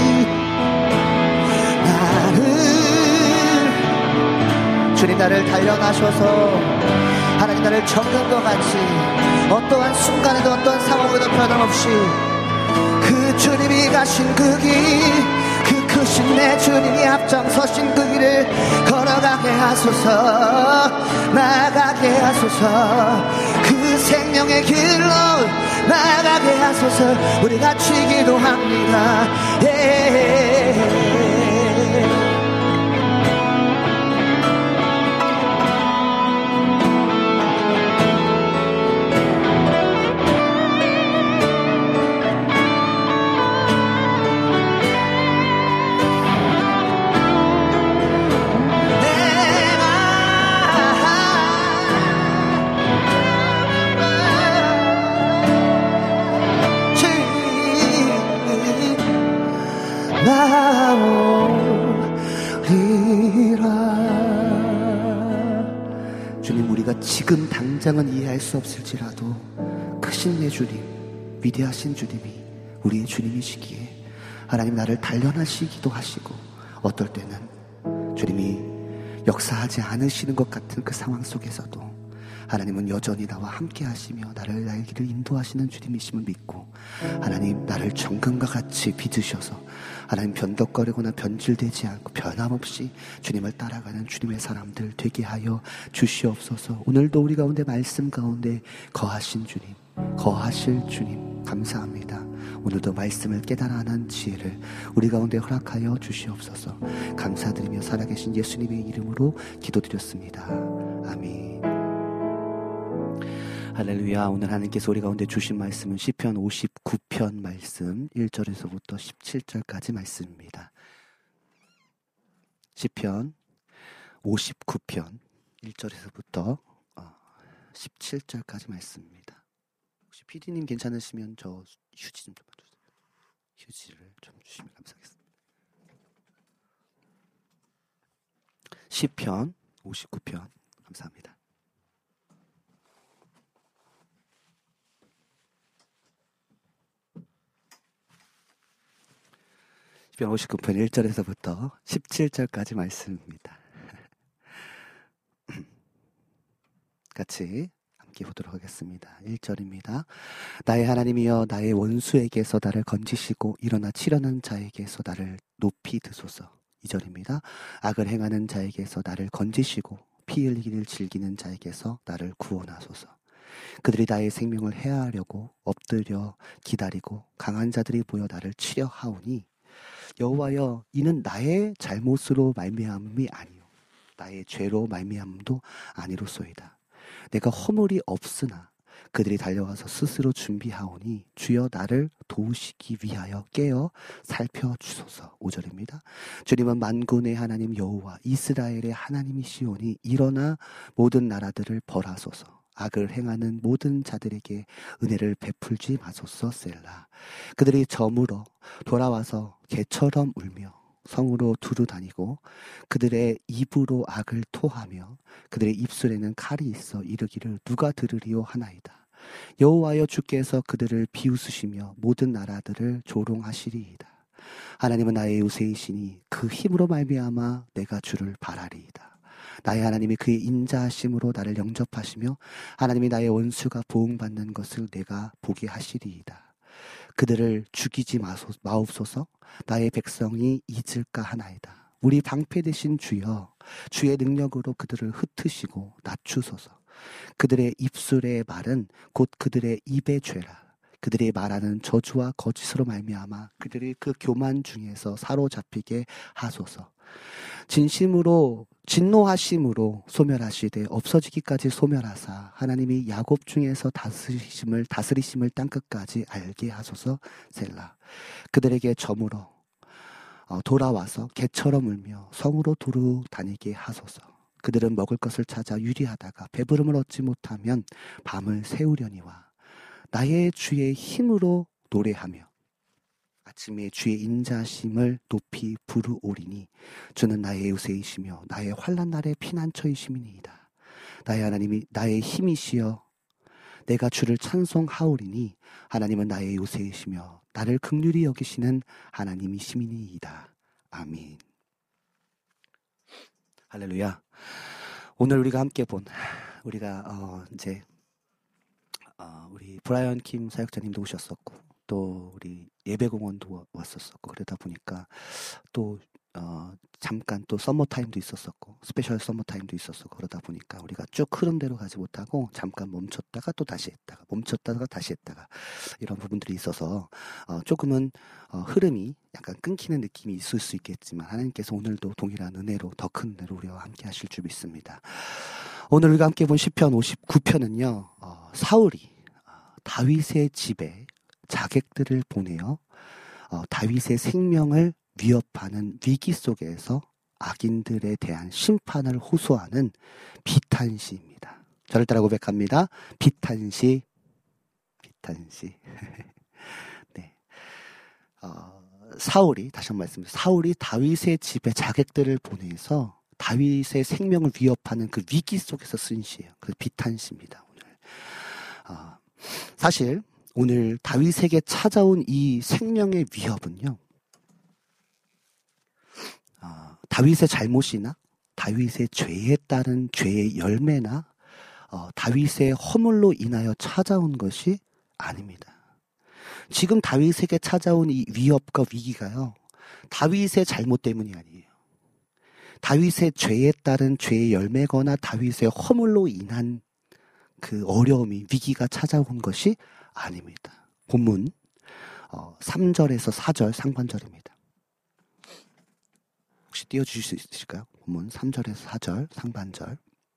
나를 주님 나를 단련하셔서 하나님 나를 정금과 같이 어떠한 순간에도 어떠한 상황에도 변함없이 그 주님이 가신 그 길, 그 크신 내 주님이 앞장서신 그 길을 걸어가게 하소서, 나아가게 하소서, 그 생명의 길로 나아가게 하소서. 우리 같이 기도합니다. 예. 주님, 우리가 지금 당장은 이해할 수 없을지라도 크신 내 주님, 위대하신 주님이 우리의 주님이시기에 하나님 나를 단련하시기도 하시고, 어떨 때는 주님이 역사하지 않으시는 것 같은 그 상황 속에서도 하나님은 여전히 나와 함께 하시며 나를 나의 길을 인도하시는 주님이심을 믿고, 하나님 나를 정금과 같이 빚으셔서 하나님 변덕거리거나 변질되지 않고 변함없이 주님을 따라가는 주님의 사람들 되게 하여 주시옵소서. 오늘도 우리 가운데 말씀 가운데 거하신 주님, 거하실 주님 감사합니다. 오늘도 말씀을 깨달아하는 지혜를 우리 가운데 허락하여 주시옵소서. 감사드리며 살아계신 예수님의 이름으로 기도드렸습니다. 아멘. 할렐루야. 오늘 하나님께서 우리 가운데 주신 말씀은 시편 오십구 편 말씀 일 절에서부터 십칠 절까지 말씀입니다. 시편 오십구 편 일 절에서부터 십칠 절까지 말씀입니다. 혹시 피디님 괜찮으시면 저 휴지 좀 줘주세요. 휴지를 좀 주시면 감사하겠습니다. 시편 오십구 편 감사합니다. 시편 오십구 편 일 절에서부터 십칠 절까지 말씀입니다. 같이 함께 보도록 하겠습니다. 일 절입니다. 나의 하나님이여, 나의 원수에게서 나를 건지시고 일어나 치려는 자에게서 나를 높이 드소서. 이 절입니다. 악을 행하는 자에게서 나를 건지시고 피 흘리기를 즐기는 자에게서 나를 구원하소서. 그들이 나의 생명을 해하려고 엎드려 기다리고 강한 자들이 모여 나를 치려 하오니, 여호와여, 이는 나의 잘못으로 말미암음이 아니요 나의 죄로 말미암음도 아니로소이다. 내가 허물이 없으나 그들이 달려와서 스스로 준비하오니 주여 나를 도우시기 위하여 깨어 살펴주소서. 오 절입니다. 주님은 만군의 하나님 여호와 이스라엘의 하나님이시오니 일어나 모든 나라들을 벌하소서. 악을 행하는 모든 자들에게 은혜를 베풀지 마소서. 셀라. 그들이 저물어 돌아와서 개처럼 울며 성으로 두루 다니고 그들의 입으로 악을 토하며 그들의 입술에는 칼이 있어 이르기를 누가 들으리요 하나이다. 여호와여, 주께서 그들을 비웃으시며 모든 나라들을 조롱하시리이다. 하나님은 나의 요새이시니 그 힘으로 말미암아 내가 주를 바라리이다. 나의 하나님이 그의 인자하심으로 나를 영접하시며 하나님이 나의 원수가 보응받는 것을 내가 보게 하시리이다. 그들을 죽이지 마옵소서. 나의 백성이 잊을까 하나이다. 우리 방패 되신 주여, 주의 능력으로 그들을 흩으시고 낮추소서. 그들의 입술의 말은 곧 그들의 입의 죄라. 그들이 말하는 저주와 거짓으로 말미암아 그들이 그 교만 중에서 사로잡히게 하소서. 진심으로 진노하심으로 소멸하시되 없어지기까지 소멸하사 하나님이 야곱 중에서 다스리심을 다스리심을 땅끝까지 알게 하소서. 셀라. 그들에게 저물어 어, 돌아와서 개처럼 울며 성으로 두루 다니게 하소서. 그들은 먹을 것을 찾아 유리하다가 배부름을 얻지 못하면 밤을 새우려니와 나의 주의 힘으로 노래하며 아침에 주의 인자심을 높이 부르오리니 주는 나의 요새이시며 나의 환난 날의 피난처이심이니이다. 나의 하나님이 나의 힘이시여 내가 주를 찬송하오리니 하나님은 나의 요새이시며 나를 긍휼히 여기시는 하나님이시니이다. 아멘. 할렐루야. 오늘 우리가 함께 본 우리가 어 이제 어 우리 브라이언 킴 사역자님도 오셨었고 또 우리 예배공원도 왔었었고 그러다 보니까 또 어 잠깐 또 서머타임도 있었었고 스페셜 서머타임도 있었었고 그러다 보니까 우리가 쭉 흐름대로 가지 못하고 잠깐 멈췄다가 또 다시 했다가 멈췄다가 다시 했다가 이런 부분들이 있어서 어 조금은 어 흐름이 약간 끊기는 느낌이 있을 수 있겠지만 하나님께서 오늘도 동일한 은혜로 더 큰 은혜로 우리와 함께 하실 줄 믿습니다. 오늘 우리가 함께 본 시편 오십구 편은요 어 사울이 어 다윗의 집에 자객들을 보내어 어 다윗의 생명을 위협하는 위기 속에서 악인들에 대한 심판을 호소하는 비탄시입니다. 저를 따라 고백합니다. 비탄시, 비탄시. 네, 어, 사울이 다시 한번 말씀드립니다. 사울이 다윗의 집에 자객들을 보내서 다윗의 생명을 위협하는 그 위기 속에서 쓴 시예요. 그 비탄시입니다. 오늘 어, 사실 오늘 다윗에게 찾아온 이 생명의 위협은요. 어, 다윗의 잘못이나 다윗의 죄에 따른 죄의 열매나 어, 다윗의 허물로 인하여 찾아온 것이 아닙니다. 지금 다윗에게 찾아온 이 위협과 위기가요. 다윗의 잘못 때문이 아니에요. 다윗의 죄에 따른 죄의 열매거나 다윗의 허물로 인한 그 어려움이 위기가 찾아온 것이 아닙니다. 본문 어, 삼 절에서 사 절 상반절입니다. 혹시 띄워주실 수 있으실까요? 본문 삼 절에서 사 절 상반절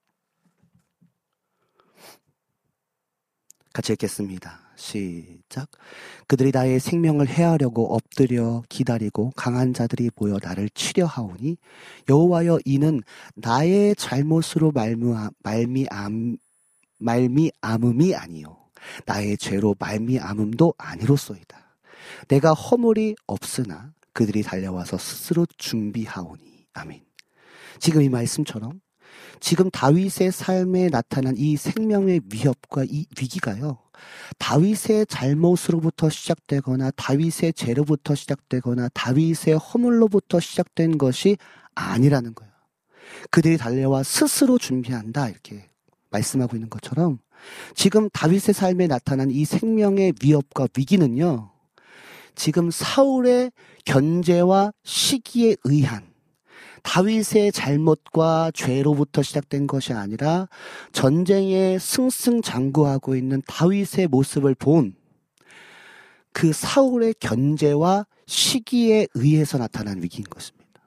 같이 읽겠습니다. 시작. 그들이 나의 생명을 해하려고 엎드려 기다리고 강한 자들이 모여 나를 치려하오니 여호와여 이는 나의 잘못으로 말미암, 말미암, 말미암음이 아니요 나의 죄로 말미암음도 아니로소이다. 내가 허물이 없으나 그들이 달려와서 스스로 준비하오니. 아멘. 지금 이 말씀처럼 지금 다윗의 삶에 나타난 이 생명의 위협과 이 위기가요. 다윗의 잘못으로부터 시작되거나 다윗의 죄로부터 시작되거나 다윗의 허물로부터 시작된 것이 아니라는 거예요. 그들이 달려와 스스로 준비한다 이렇게 말씀하고 있는 것처럼 지금 다윗의 삶에 나타난 이 생명의 위협과 위기는요. 지금 사울의 견제와 시기에 의한 다윗의 잘못과 죄로부터 시작된 것이 아니라 전쟁에 승승장구하고 있는 다윗의 모습을 본 그 사울의 견제와 시기에 의해서 나타난 위기인 것입니다.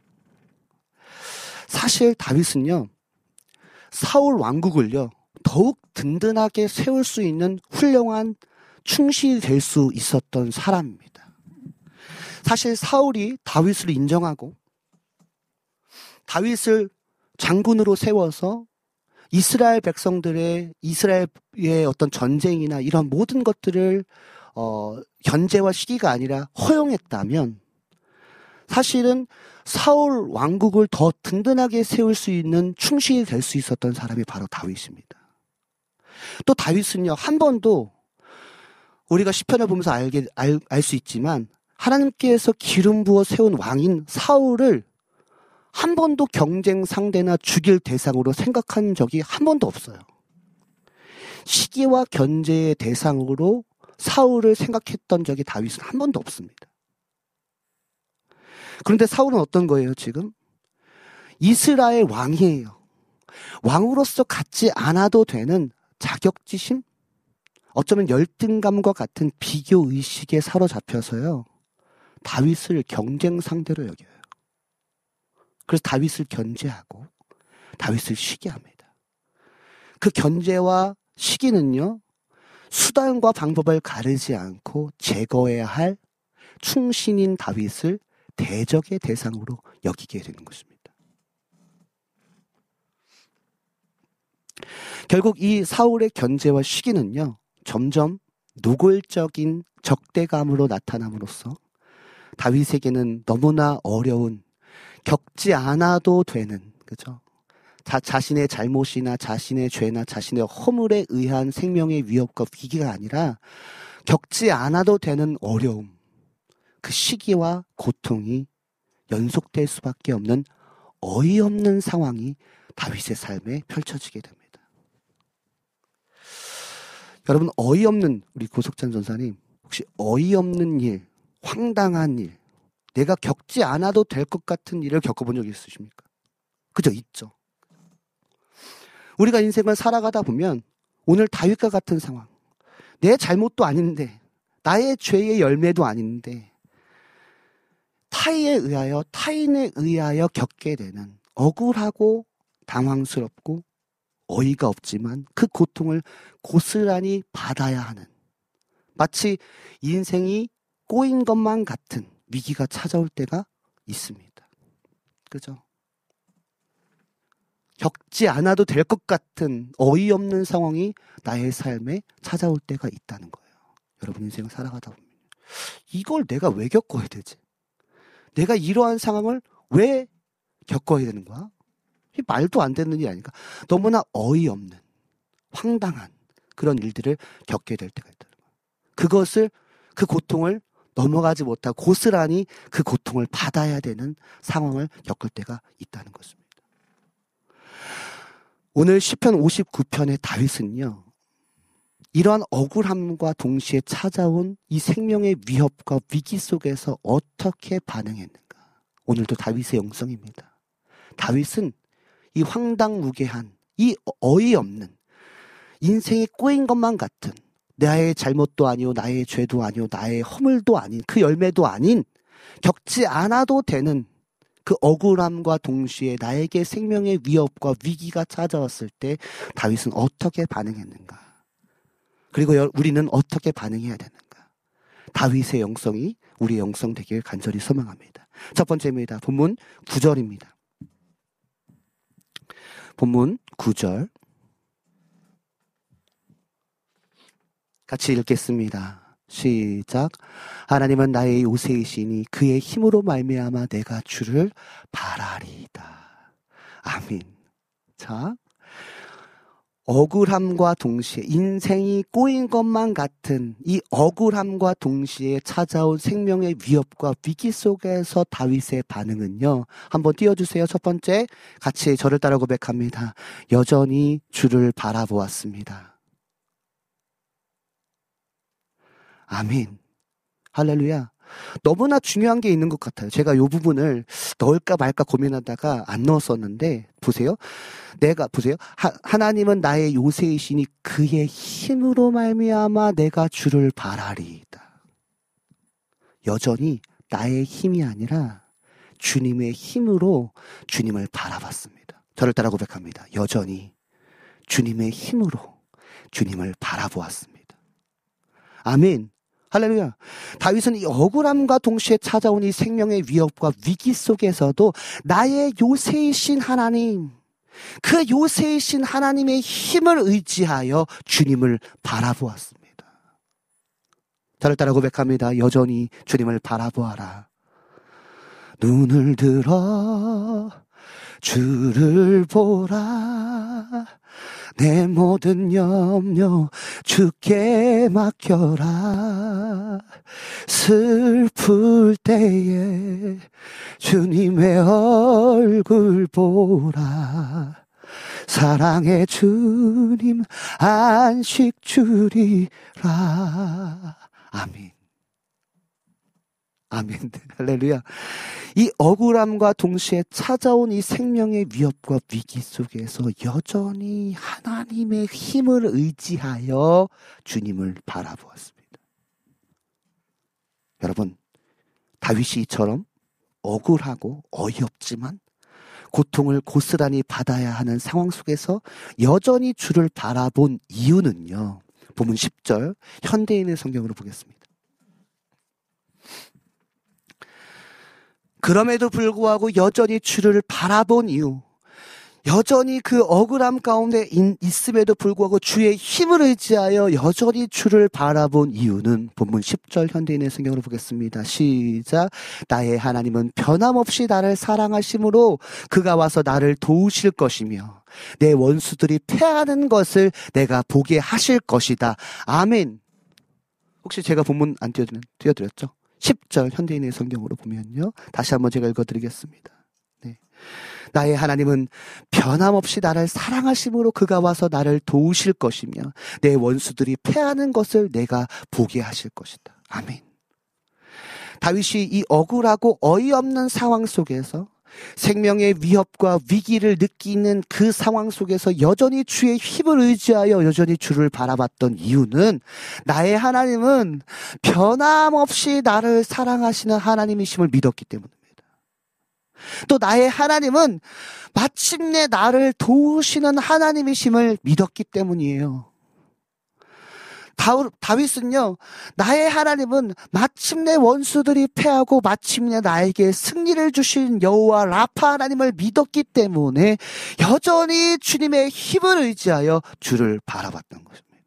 사실 다윗은요. 사울 왕국을요. 더욱 든든하게 세울 수 있는 훌륭한 충실이 될 수 있었던 사람입니다. 사실 사울이 다윗을 인정하고 다윗을 장군으로 세워서 이스라엘 백성들의 이스라엘의 어떤 전쟁이나 이런 모든 것들을 어, 견제와 시기가 아니라 허용했다면 사실은 사울 왕국을 더 든든하게 세울 수 있는 충실이 될 수 있었던 사람이 바로 다윗입니다. 또 다윗은요 한 번도 우리가 시편을 보면서 알게 알, 알 수 있지만 하나님께서 기름 부어 세운 왕인 사울을 한 번도 경쟁 상대나 죽일 대상으로 생각한 적이 한 번도 없어요. 시기와 견제의 대상으로 사울을 생각했던 적이 다윗은 한 번도 없습니다. 그런데 사울은 어떤 거예요, 지금? 이스라엘 왕이에요. 왕으로서 갖지 않아도 되는 자격지심? 어쩌면 열등감과 같은 비교의식에 사로잡혀서요. 다윗을 경쟁 상대로 여겨요. 그래서 다윗을 견제하고 다윗을 시기합니다. 그 견제와 시기는요. 수단과 방법을 가르지 않고 제거해야 할 충신인 다윗을 대적의 대상으로 여기게 되는 것입니다. 결국 이 사울의 견제와 시기는요. 점점 노골적인 적대감으로 나타남으로써 다윗에게는 너무나 어려운, 겪지 않아도 되는, 그죠? 자, 자신의 잘못이나 자신의 죄나 자신의 허물에 의한 생명의 위협과 위기가 아니라 겪지 않아도 되는 어려움, 그 시기와 고통이 연속될 수밖에 없는 어이없는 상황이 다윗의 삶에 펼쳐지게 됩니다. 여러분, 어이없는, 우리 고석찬 전사님, 혹시 어이없는 일, 황당한 일, 내가 겪지 않아도 될 것 같은 일을 겪어본 적 있으십니까? 그죠? 있죠. 우리가 인생을 살아가다 보면 오늘 다윗과 같은 상황, 내 잘못도 아닌데, 나의 죄의 열매도 아닌데, 타인에 의하여, 타인에 의하여 겪게 되는 억울하고 당황스럽고 어이가 없지만 그 고통을 고스란히 받아야 하는, 마치 인생이 꼬인 것만 같은 위기가 찾아올 때가 있습니다. 그죠? 겪지 않아도 될 것 같은 어이없는 상황이 나의 삶에 찾아올 때가 있다는 거예요. 여러분 인생을 살아가다 보면 이걸 내가 왜 겪어야 되지? 내가 이러한 상황을 왜 겪어야 되는 거야? 이 말도 안 되는 일이 아닐까? 너무나 어이없는, 황당한 그런 일들을 겪게 될 때가 있다는 거예요. 그것을, 그 고통을 넘어가지 못하고 고스란히 그 고통을 받아야 되는 상황을 겪을 때가 있다는 것입니다. 오늘 시편 오십구 편의 다윗은요, 이러한 억울함과 동시에 찾아온 이 생명의 위협과 위기 속에서 어떻게 반응했는가? 오늘도 다윗의 영성입니다. 다윗은 이 황당무계한, 이 어이없는, 인생이 꼬인 것만 같은, 나의 잘못도 아니오, 나의 죄도 아니오, 나의 허물도 아닌, 그 열매도 아닌, 겪지 않아도 되는 그 억울함과 동시에 나에게 생명의 위협과 위기가 찾아왔을 때 다윗은 어떻게 반응했는가? 그리고 우리는 어떻게 반응해야 되는가? 다윗의 영성이 우리의 영성 되길 간절히 소망합니다. 첫 번째입니다. 본문 구 절입니다. 본문 구 절 같이 읽겠습니다. 시작. 하나님은 나의 요새이시니 그의 힘으로 말미암아 내가 주를 바라리이다. 아멘. 자, 억울함과 동시에 인생이 꼬인 것만 같은 이 억울함과 동시에 찾아온 생명의 위협과 위기 속에서 다윗의 반응은요, 한번 띄워주세요. 첫 번째, 같이 저를 따라 고백합니다. 여전히 주를 바라보았습니다. 아멘. 할렐루야. 너무나 중요한 게 있는 것 같아요. 제가 이 부분을 넣을까 말까 고민하다가 안 넣었었는데, 보세요. 내가, 보세요. 하, 하나님은 나의 요새이시니 그의 힘으로 말미암아 내가 주를 바라리이다. 여전히 나의 힘이 아니라 주님의 힘으로 주님을 바라봤습니다. 저를 따라 고백합니다. 여전히 주님의 힘으로 주님을 바라보았습니다. 아멘. 할렐루야. 다윗은 이 억울함과 동시에 찾아온 이 생명의 위협과 위기 속에서도 나의 요새이신 하나님, 그 요새이신 하나님의 힘을 의지하여 주님을 바라보았습니다. 저를 따라 고백합니다. 여전히 주님을 바라보아라. 눈을 들어 주를 보라. 내 모든 염려 주께 맡겨라. 슬플 때에 주님의 얼굴 보라. 사랑의 주님 안식 주리라. 아멘. 아멘. 할렐루야. 이 억울함과 동시에 찾아온 이 생명의 위협과 위기 속에서 여전히 하나님의 힘을 의지하여 주님을 바라보았습니다. 여러분, 다윗이 이처럼 억울하고 어이없지만 고통을 고스란히 받아야 하는 상황 속에서 여전히 주를 바라본 이유는요, 본문 십 절 현대인의 성경으로 보겠습니다. 그럼에도 불구하고 여전히 주를 바라본 이유, 여전히 그 억울함 가운데 있음에도 불구하고 주의 힘을 의지하여 여전히 주를 바라본 이유는 본문 십 절 현대인의 성경으로 보겠습니다. 시작. 나의 하나님은 변함없이 나를 사랑하심으로 그가 와서 나를 도우실 것이며 내 원수들이 패하는 것을 내가 보게 하실 것이다. 아멘. 혹시 제가 본문 안 띄워드렸, 띄워드렸죠? 십 절 현대인의 성경으로 보면요. 다시 한번 제가 읽어드리겠습니다. 네. 나의 하나님은 변함없이 나를 사랑하심으로 그가 와서 나를 도우실 것이며 내 원수들이 패하는 것을 내가 보게 하실 것이다. 아멘. 다윗이 이 억울하고 어이없는 상황 속에서 생명의 위협과 위기를 느끼는 그 상황 속에서 여전히 주의 힘을 의지하여 여전히 주를 바라봤던 이유는 나의 하나님은 변함없이 나를 사랑하시는 하나님이심을 믿었기 때문입니다. 또 나의 하나님은 마침내 나를 도우시는 하나님이심을 믿었기 때문이에요. 다윗은요, 나의 하나님은 마침내 원수들이 패하고 마침내 나에게 승리를 주신 여호와 라파 하나님을 믿었기 때문에 여전히 주님의 힘을 의지하여 주를 바라봤던 것입니다.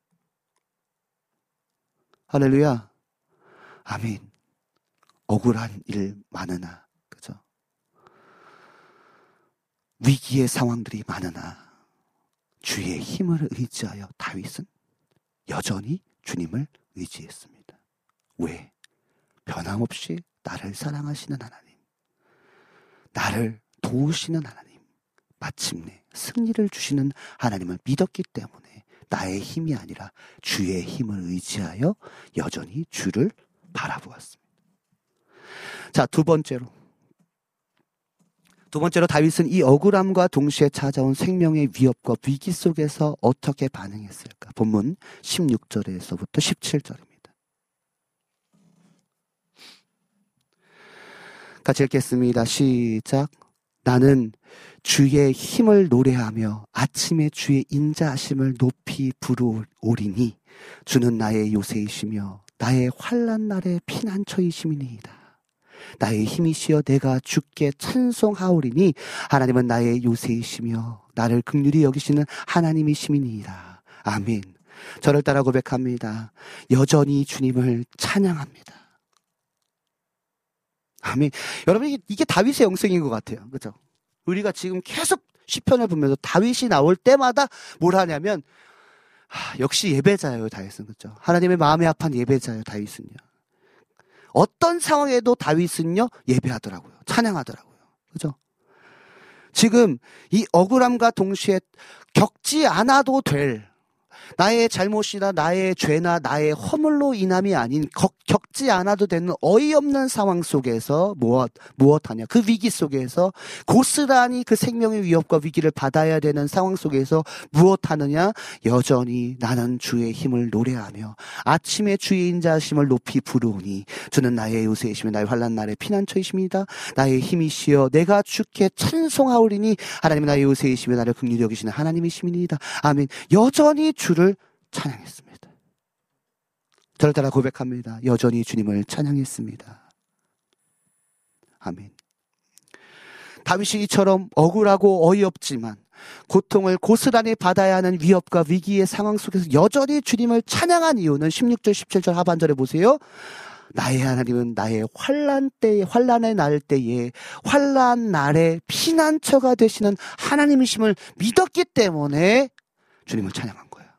할렐루야. 아멘. 억울한 일 많으나, 그죠? 위기의 상황들이 많으나 주의 힘을 의지하여 다윗은 여전히 주님을 의지했습니다. 왜? 변함없이 나를 사랑하시는 하나님, 나를 도우시는 하나님, 마침내 승리를 주시는 하나님을 믿었기 때문에 나의 힘이 아니라 주의 힘을 의지하여 여전히 주를 바라보았습니다. 자, 두 번째로 두 번째로 다윗은 이 억울함과 동시에 찾아온 생명의 위협과 위기 속에서 어떻게 반응했을까? 본문 십육 절에서부터 십칠 절입니다. 같이 읽겠습니다. 시작. 나는 주의 힘을 노래하며 아침에 주의 인자하심을 높이 부르오리니 주는 나의 요새이시며 나의 환난 날의 피난처이심이니이다. 나의 힘이시여 내가 주께 찬송하오리니 하나님은 나의 요새이시며 나를 긍휼히 여기시는 하나님이시니이다. 아멘. 저를 따라 고백합니다. 여전히 주님을 찬양합니다. 아멘. 여러분, 이게, 이게 다윗의 영성인 것 같아요. 그렇죠? 우리가 지금 계속 시편을 보면서 다윗이 나올 때마다 뭘 하냐면 하, 역시 예배자예요, 다윗은. 그렇죠? 하나님의 마음에 합한 예배자예요, 다윗은요. 어떤 상황에도 다윗은요, 예배하더라고요. 찬양하더라고요. 그죠? 지금 이 억울함과 동시에 겪지 않아도 될 나의 잘못이나 나의 죄나 나의 허물로 인함이 아닌 겪, 겪지 않아도 되는 어이없는 상황 속에서 무엇, 무엇하냐. 그 위기 속에서 고스란히 그 생명의 위협과 위기를 받아야 되는 상황 속에서 무엇하느냐. 여전히 나는 주의 힘을 노래하며 아침에 주의 인자하심을 높이 부르오니 주는 나의 요새이시며 나의 환난 날의 피난처이십니다. 나의 힘이시여 내가 주께 찬송하오리니 하나님은 나의 요새이시며 나를 긍휼히 여기시는 하나님이시니이다. 아멘. 여전히 주를 찬양했습니다. 저를 따라 고백합니다. 여전히 주님을 찬양했습니다. 아멘. 다윗이 이처럼 억울하고 어이없지만 고통을 고스란히 받아야 하는 위협과 위기의 상황 속에서 여전히 주님을 찬양한 이유는 십육 절 십칠 절 하반절에 보세요. 나의 하나님은 나의 환난 때에 환난의 날 때에 환난 날에 피난처가 되시는 하나님이심을 믿었기 때문에 주님을 찬양한 거예요.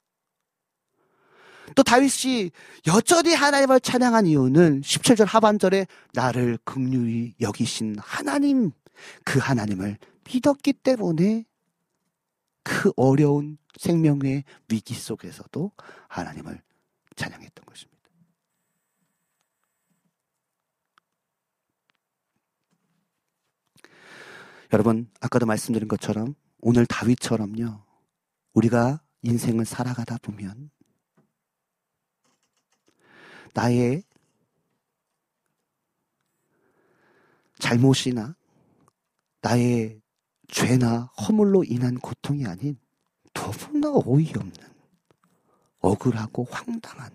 또 다윗이 여전히 하나님을 찬양한 이유는 십칠 절 하반절에 나를 긍휼히 여기신 하나님, 그 하나님을 믿었기 때문에 그 어려운 생명의 위기 속에서도 하나님을 찬양했던 것입니다. 여러분, 아까도 말씀드린 것처럼 오늘 다윗처럼요, 우리가 인생을 살아가다 보면 나의 잘못이나 나의 죄나 허물로 인한 고통이 아닌 너무나 어이없는 억울하고 황당한,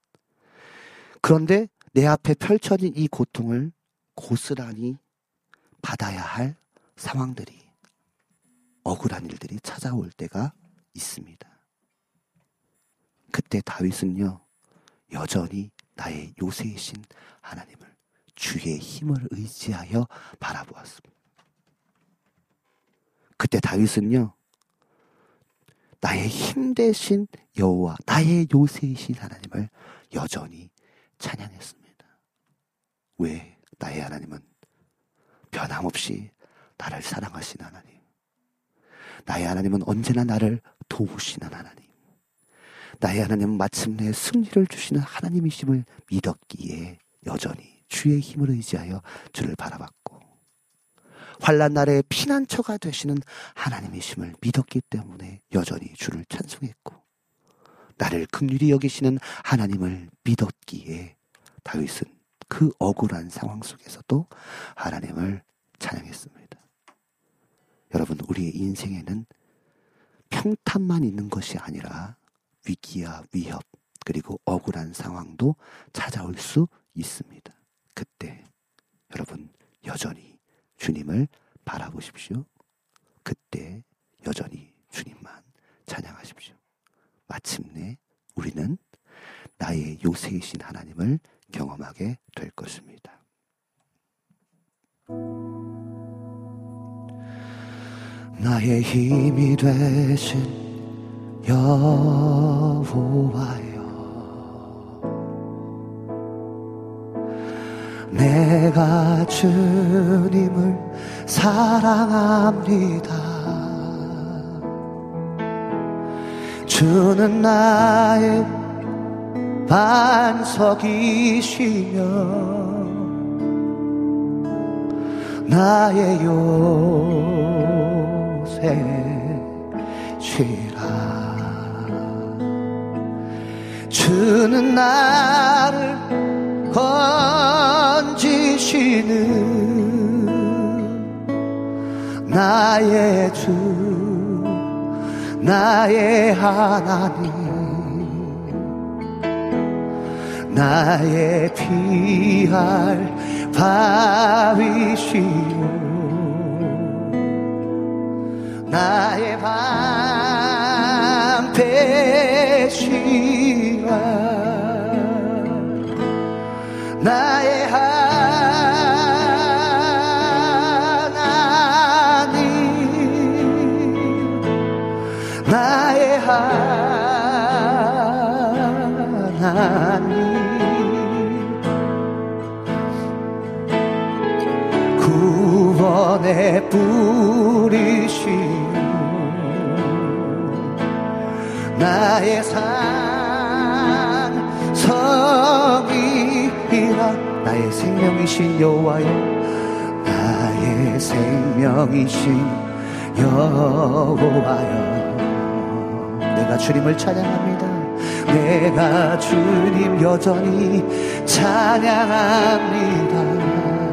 그런데 내 앞에 펼쳐진 이 고통을 고스란히 받아야 할 상황들이 억울한 일들이 찾아올 때가 있습니다. 그때 다윗은요, 여전히 나의 요새이신 하나님을, 주의 힘을 의지하여 바라보았습니다. 그때 다윗은요, 나의 힘 대신 여호와, 나의 요새이신 하나님을 여전히 찬양했습니다. 왜? 나의 하나님은 변함없이 나를 사랑하신 하나님, 나의 하나님은 언제나 나를 도우시는 하나님, 나의 하나님은 마침내 승리를 주시는 하나님이심을 믿었기에 여전히 주의 힘을 의지하여 주를 바라봤고, 환난 날에 피난처가 되시는 하나님이심을 믿었기 때문에 여전히 주를 찬송했고, 나를 긍휼히 여기시는 하나님을 믿었기에 다윗은 그 억울한 상황 속에서도 하나님을 찬양했습니다. 여러분, 우리의 인생에는 평탄만 있는 것이 아니라 위기와 위협, 그리고 억울한 상황도 찾아올 수 있습니다. 그때 여러분 여전히 주님을 바라보십시오. 그때 여전히 주님만 찬양하십시오. 마침내 우리는 나의 요새이신 하나님을 경험하게 될 것입니다. 나의 힘이 되신 여호와여, 내가 주님을 사랑합니다. 주는 나의 반석이시며 나의 요새시라. 주는 나를 건지시는 나의 주, 나의 하나님, 나의 피할 바위시오, 나의 방패시라. 나의 하나님, 나의 하나님, 구원의 뿌리시오, 나의 산성이라. 나의 생명이신 여호와여, 나의 생명이신 여호와여, 내가 주님을 찬양합니다. 내가 주님 여전히 찬양합니다.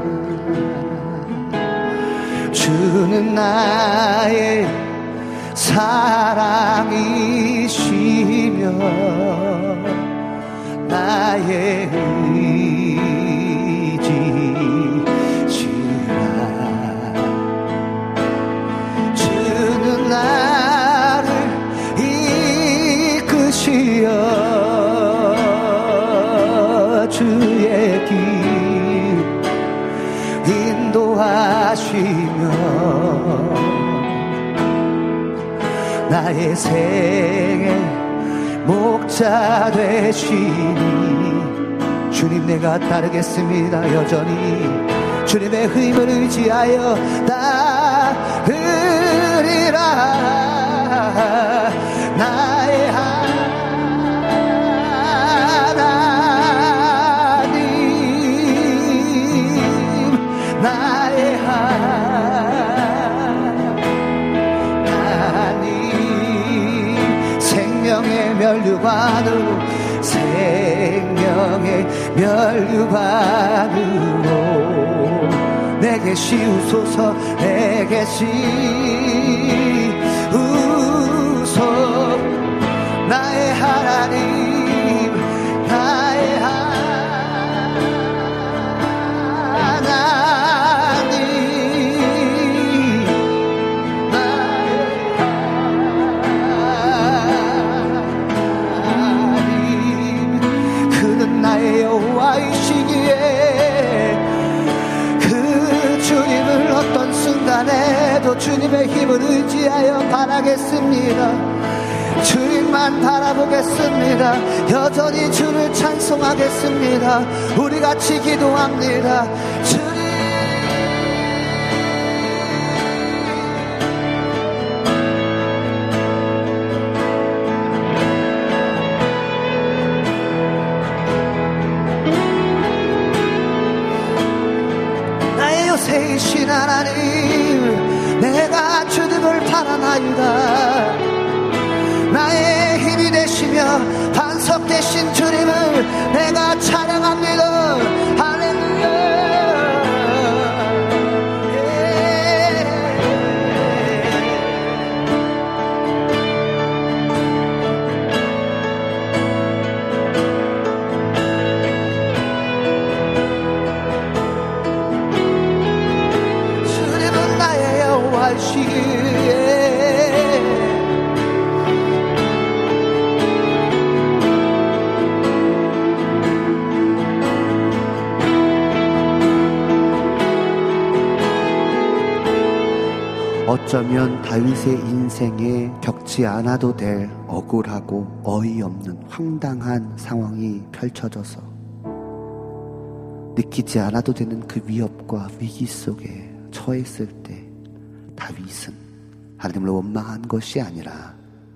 주는 나의 사랑이시며 나의 의지시라. 주는 나를 이끄시어 주의 길 인도하시며 나의 생의 목자 되시니 주님 내가 따르겠습니다. 여전히 주님의 힘을 의지하여 따르리라. 나의 하나님, 나의 하나님, 생명의 면류관으로, 생명의 면류관으로 내게 씌우소서, 내게 씌우소. 나의 하나님, 나의 하나님, 나의 주님의 힘을 의지하여 바라겠습니다. 주님만 바라보겠습니다. 여전히 주를 찬송하겠습니다. 우리 같이 기도합니다. 주님, 나의 요새이신 하나님, 내가 주님을 바라나이다. 나의 힘이 되시며 반석 되신 주님을 내가 찬양합니다. 할렐루야. 주님은 나의 여호와시기에 어쩌면 다윗의 인생에 겪지 않아도 될 억울하고 어이없는 황당한 상황이 펼쳐져서 느끼지 않아도 되는 그 위협과 위기 속에 처했을 때 다윗은 하나님을 원망한 것이 아니라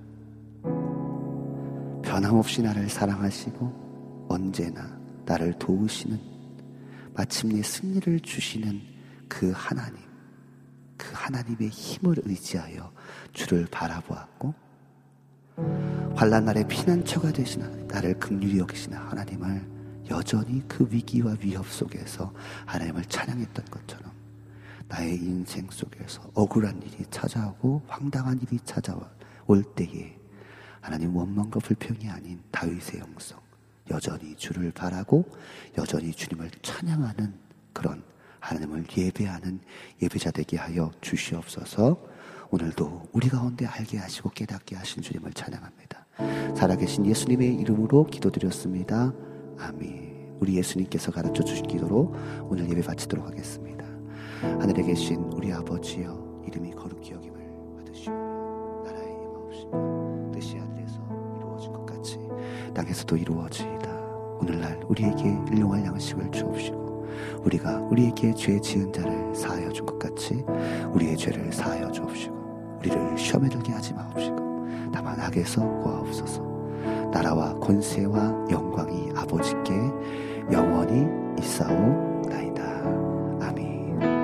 변함없이 나를 사랑하시고 언제나 나를 도우시는, 마침내 승리를 주시는 그 하나님, 그 하나님의 힘을 의지하여 주를 바라보았고, 환난 날의 피난처가 되시는 하나님, 나를 긍휼히 여기시는 하나님을 여전히 그 위기와 위협 속에서 하나님을 찬양했던 것처럼 나의 인생 속에서 억울한 일이 찾아오고 황당한 일이 찾아올 때에 하나님 원망과 불평이 아닌 다윗의 영성, 여전히 주를 바라고 여전히 주님을 찬양하는 그런 하나님을 예배하는 예배자 되게 하여 주시옵소서. 오늘도 우리 가운데 알게 하시고 깨닫게 하신 주님을 찬양합니다. 살아계신 예수님의 이름으로 기도드렸습니다. 아멘. 우리 예수님께서 가르쳐 주신 기도로 오늘 예배 바치도록 하겠습니다. 하늘에 계신 우리 아버지여, 이름이 거룩히 여김을 받으시오며 나라의 임하옵시며 뜻이 하늘에서 이루어진 것 같이 땅에서도 이루어지이다. 오늘날 우리에게 일용할 양식을 주옵시고 우리가 우리에게 죄 지은 자를 사하여 준 것 같이 우리의 죄를 사하여 주옵시고 우리를 시험에 들게 하지 마옵시고 다만 악에서 구하옵소서. 나라와 권세와 영광이 아버지께 영원히 있사옵나이다. 아멘.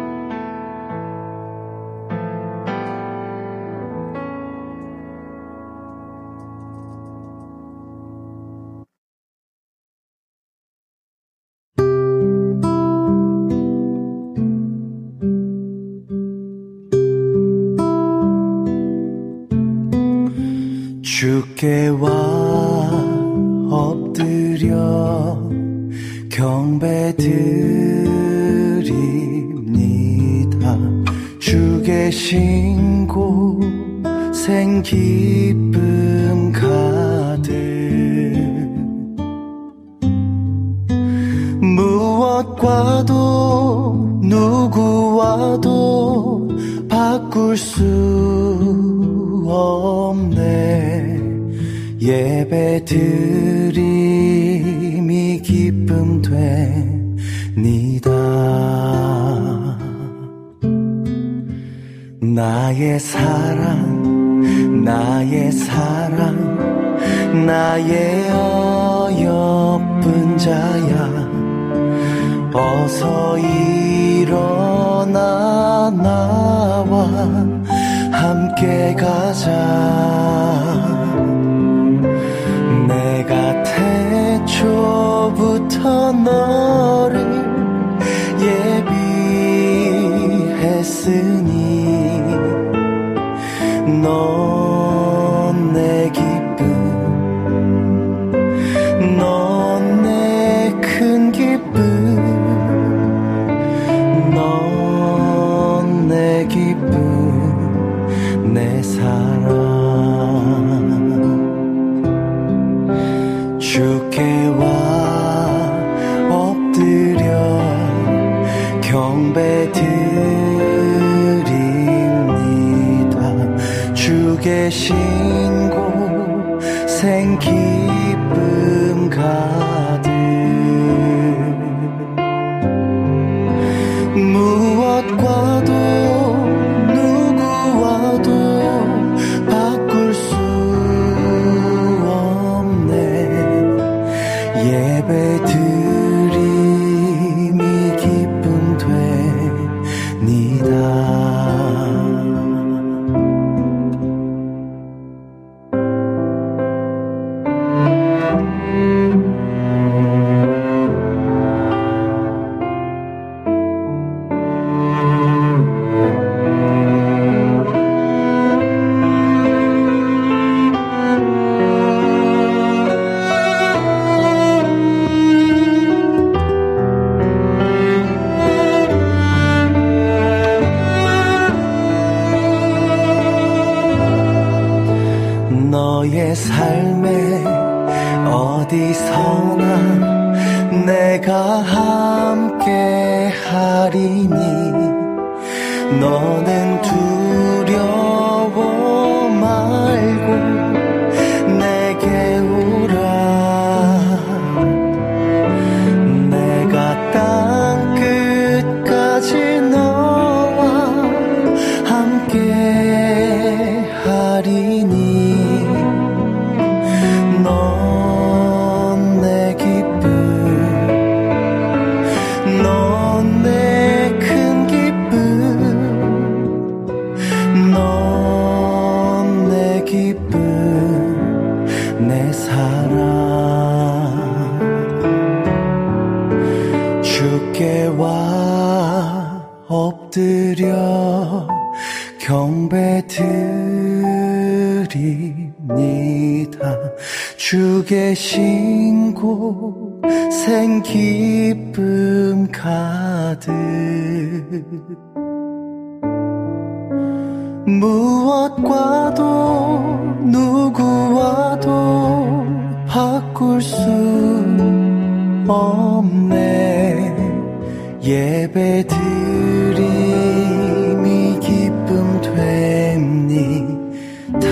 주께 와 엎드려 경배드립니다. 주 계신 곳엔 기쁨 가득 무엇과도 누구와도 바꿀 수 없네. 예배드림이 기쁨 되니다. 나의 사랑, 나의 사랑, 나의 어여쁜 자야, 어서 일어나 나와 함께 가자. 내가 태초부터 너를 예비했으니 넌 내 기쁨, 넌 내 큰 기쁨, 넌 내 기쁨, 내 사랑. 주께 와 엎드려 경배드립니다. 계신 곳 생기쁨 가득 무엇과도 누구와도 바꿀 수 없네 예배 드림이 기쁨 되니다 너의 삶에 어디서나 내가 함께 하리니 너는 두려워 말고 내게 오라 내가 땅 끝까지 너와 함께 하리니 넌 내 기쁨 넌 내 큰 기쁨 넌 내 기쁨 내 사랑 주께 와 엎드려 경배드립니다 주 계신 곳 생기쁨 가득 무엇과도 누구와도 바꿀 수 없네 예배 드림이 기쁨 됩니다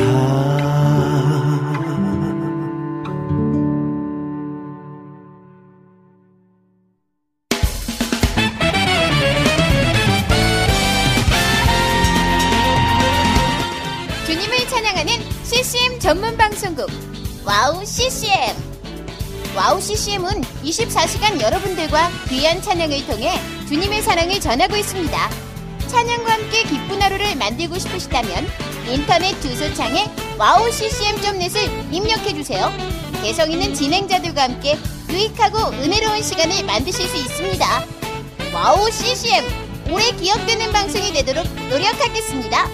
주님을 찬양하는 씨씨엠 전문 방송국 와우 씨씨엠 와우 씨씨엠은 이십사 시간 여러분들과 귀한 찬양을 통해 주님의 사랑을 전하고 있습니다. 찬양과 함께 기쁜 하루를 만들고 싶으시다면 인터넷 주소창에 와우 씨씨엠 닷 넷을 입력해주세요. 개성 있는 진행자들과 함께 유익하고 은혜로운 시간을 만드실 수 있습니다. 와우 씨씨엠 오래 기억되는 방송이 되도록 노력하겠습니다.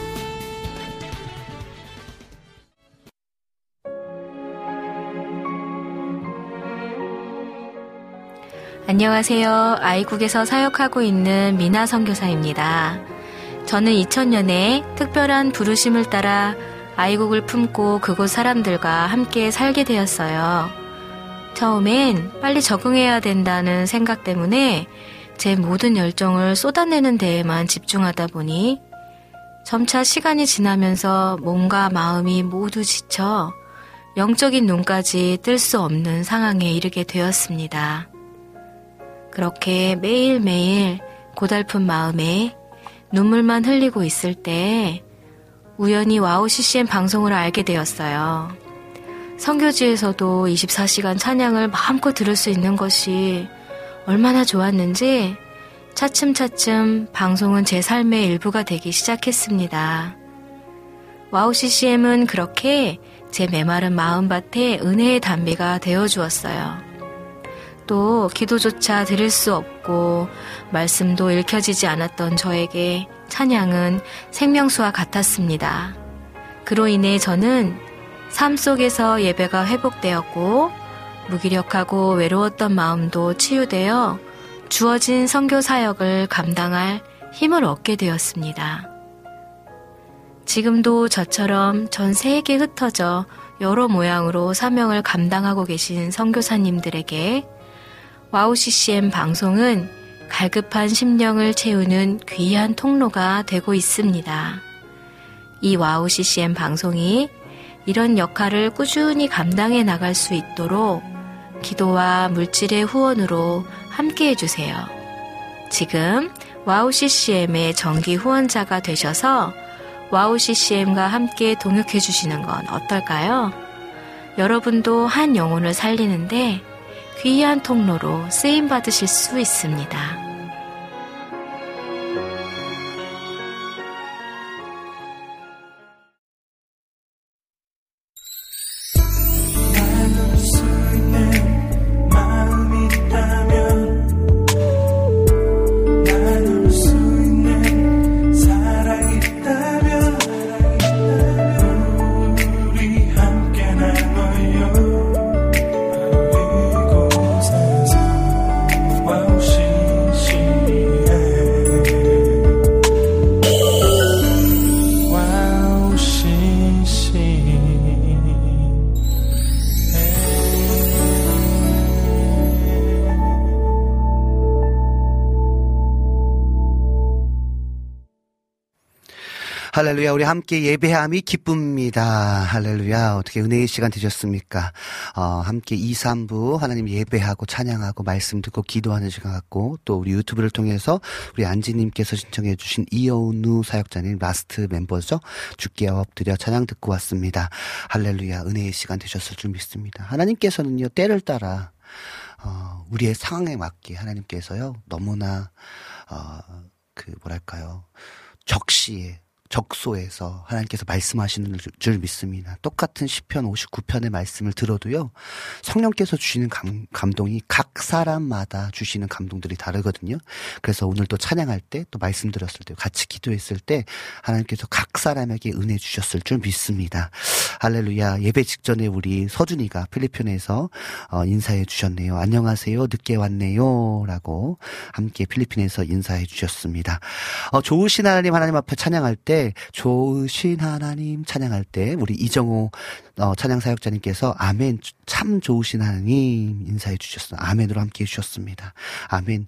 안녕하세요. 아이국에서 사역하고 있는 미나 선교사입니다. 저는 이천 년에 특별한 부르심을 따라 아이국을 품고 그곳 사람들과 함께 살게 되었어요. 처음엔 빨리 적응해야 된다는 생각 때문에 제 모든 열정을 쏟아내는 데에만 집중하다 보니 점차 시간이 지나면서 몸과 마음이 모두 지쳐 영적인 눈까지 뜰 수 없는 상황에 이르게 되었습니다. 그렇게 매일매일 고달픈 마음에 눈물만 흘리고 있을 때 우연히 와우 씨씨엠 방송을 알게 되었어요. 선교지에서도 이십사 시간 찬양을 마음껏 들을 수 있는 것이 얼마나 좋았는지 차츰차츰 방송은 제 삶의 일부가 되기 시작했습니다. 와우 씨씨엠은 그렇게 제 메마른 마음밭에 은혜의 담비가 되어주었어요. 또 기도조차 드릴 수 없고 말씀도 읽혀지지 않았던 저에게 찬양은 생명수와 같았습니다. 그로 인해 저는 삶 속에서 예배가 회복되었고 무기력하고 외로웠던 마음도 치유되어 주어진 선교 사역을 감당할 힘을 얻게 되었습니다. 지금도 저처럼 전 세계에 흩어져 여러 모양으로 사명을 감당하고 계신 선교사님들에게 와우 씨씨엠 방송은 갈급한 심령을 채우는 귀한 통로가 되고 있습니다. 이 와우 씨씨엠 방송이 이런 역할을 꾸준히 감당해 나갈 수 있도록 기도와 물질의 후원으로 함께 해주세요. 지금 와우 씨씨엠의 정기 후원자가 되셔서 와우 씨씨엠과 함께 동역해 주시는 건 어떨까요? 여러분도 한 영혼을 살리는데 귀한 통로로 쓰임 받으실 수 있습니다. 할렐루야. 우리 함께 예배함이 기쁨입니다. 할렐루야. 어떻게 은혜의 시간 되셨습니까? 어, 함께 이, 삼 부 하나님 예배하고 찬양하고 말씀 듣고 기도하는 시간 갖고 또 우리 유튜브를 통해서 우리 안지님께서 신청해 주신 이여운우 사역자님 라스트 멤버죠. 주께 엎드려 찬양 듣고 왔습니다. 할렐루야. 은혜의 시간 되셨을 줄 믿습니다. 하나님께서는요. 때를 따라 어, 우리의 상황에 맞게 하나님께서요. 너무나 어, 그 뭐랄까요. 적시에 적소에서 하나님께서 말씀하시는 줄 믿습니다. 똑같은 시편 오십구 편의 말씀을 들어도요. 성령께서 주시는 감, 감동이 각 사람마다 주시는 감동들이 다르거든요. 그래서 오늘 또 찬양할 때 또 말씀 드렸을 때 같이 기도했을 때 하나님께서 각 사람에게 은혜 주셨을 줄 믿습니다. 할렐루야. 예배 직전에 우리 서준이가 필리핀에서 어, 인사해 주셨네요. 안녕하세요. 늦게 왔네요. 라고 함께 필리핀에서 인사해 주셨습니다. 어, 좋으신 하나님 하나님 앞에 찬양할 때 좋으신 하나님 찬양할 때 우리 이정호 어, 찬양 사역자님께서 아멘 참 좋으신 하나님 인사해 주셨습니다. 아멘으로 함께 해주셨습니다. 아멘.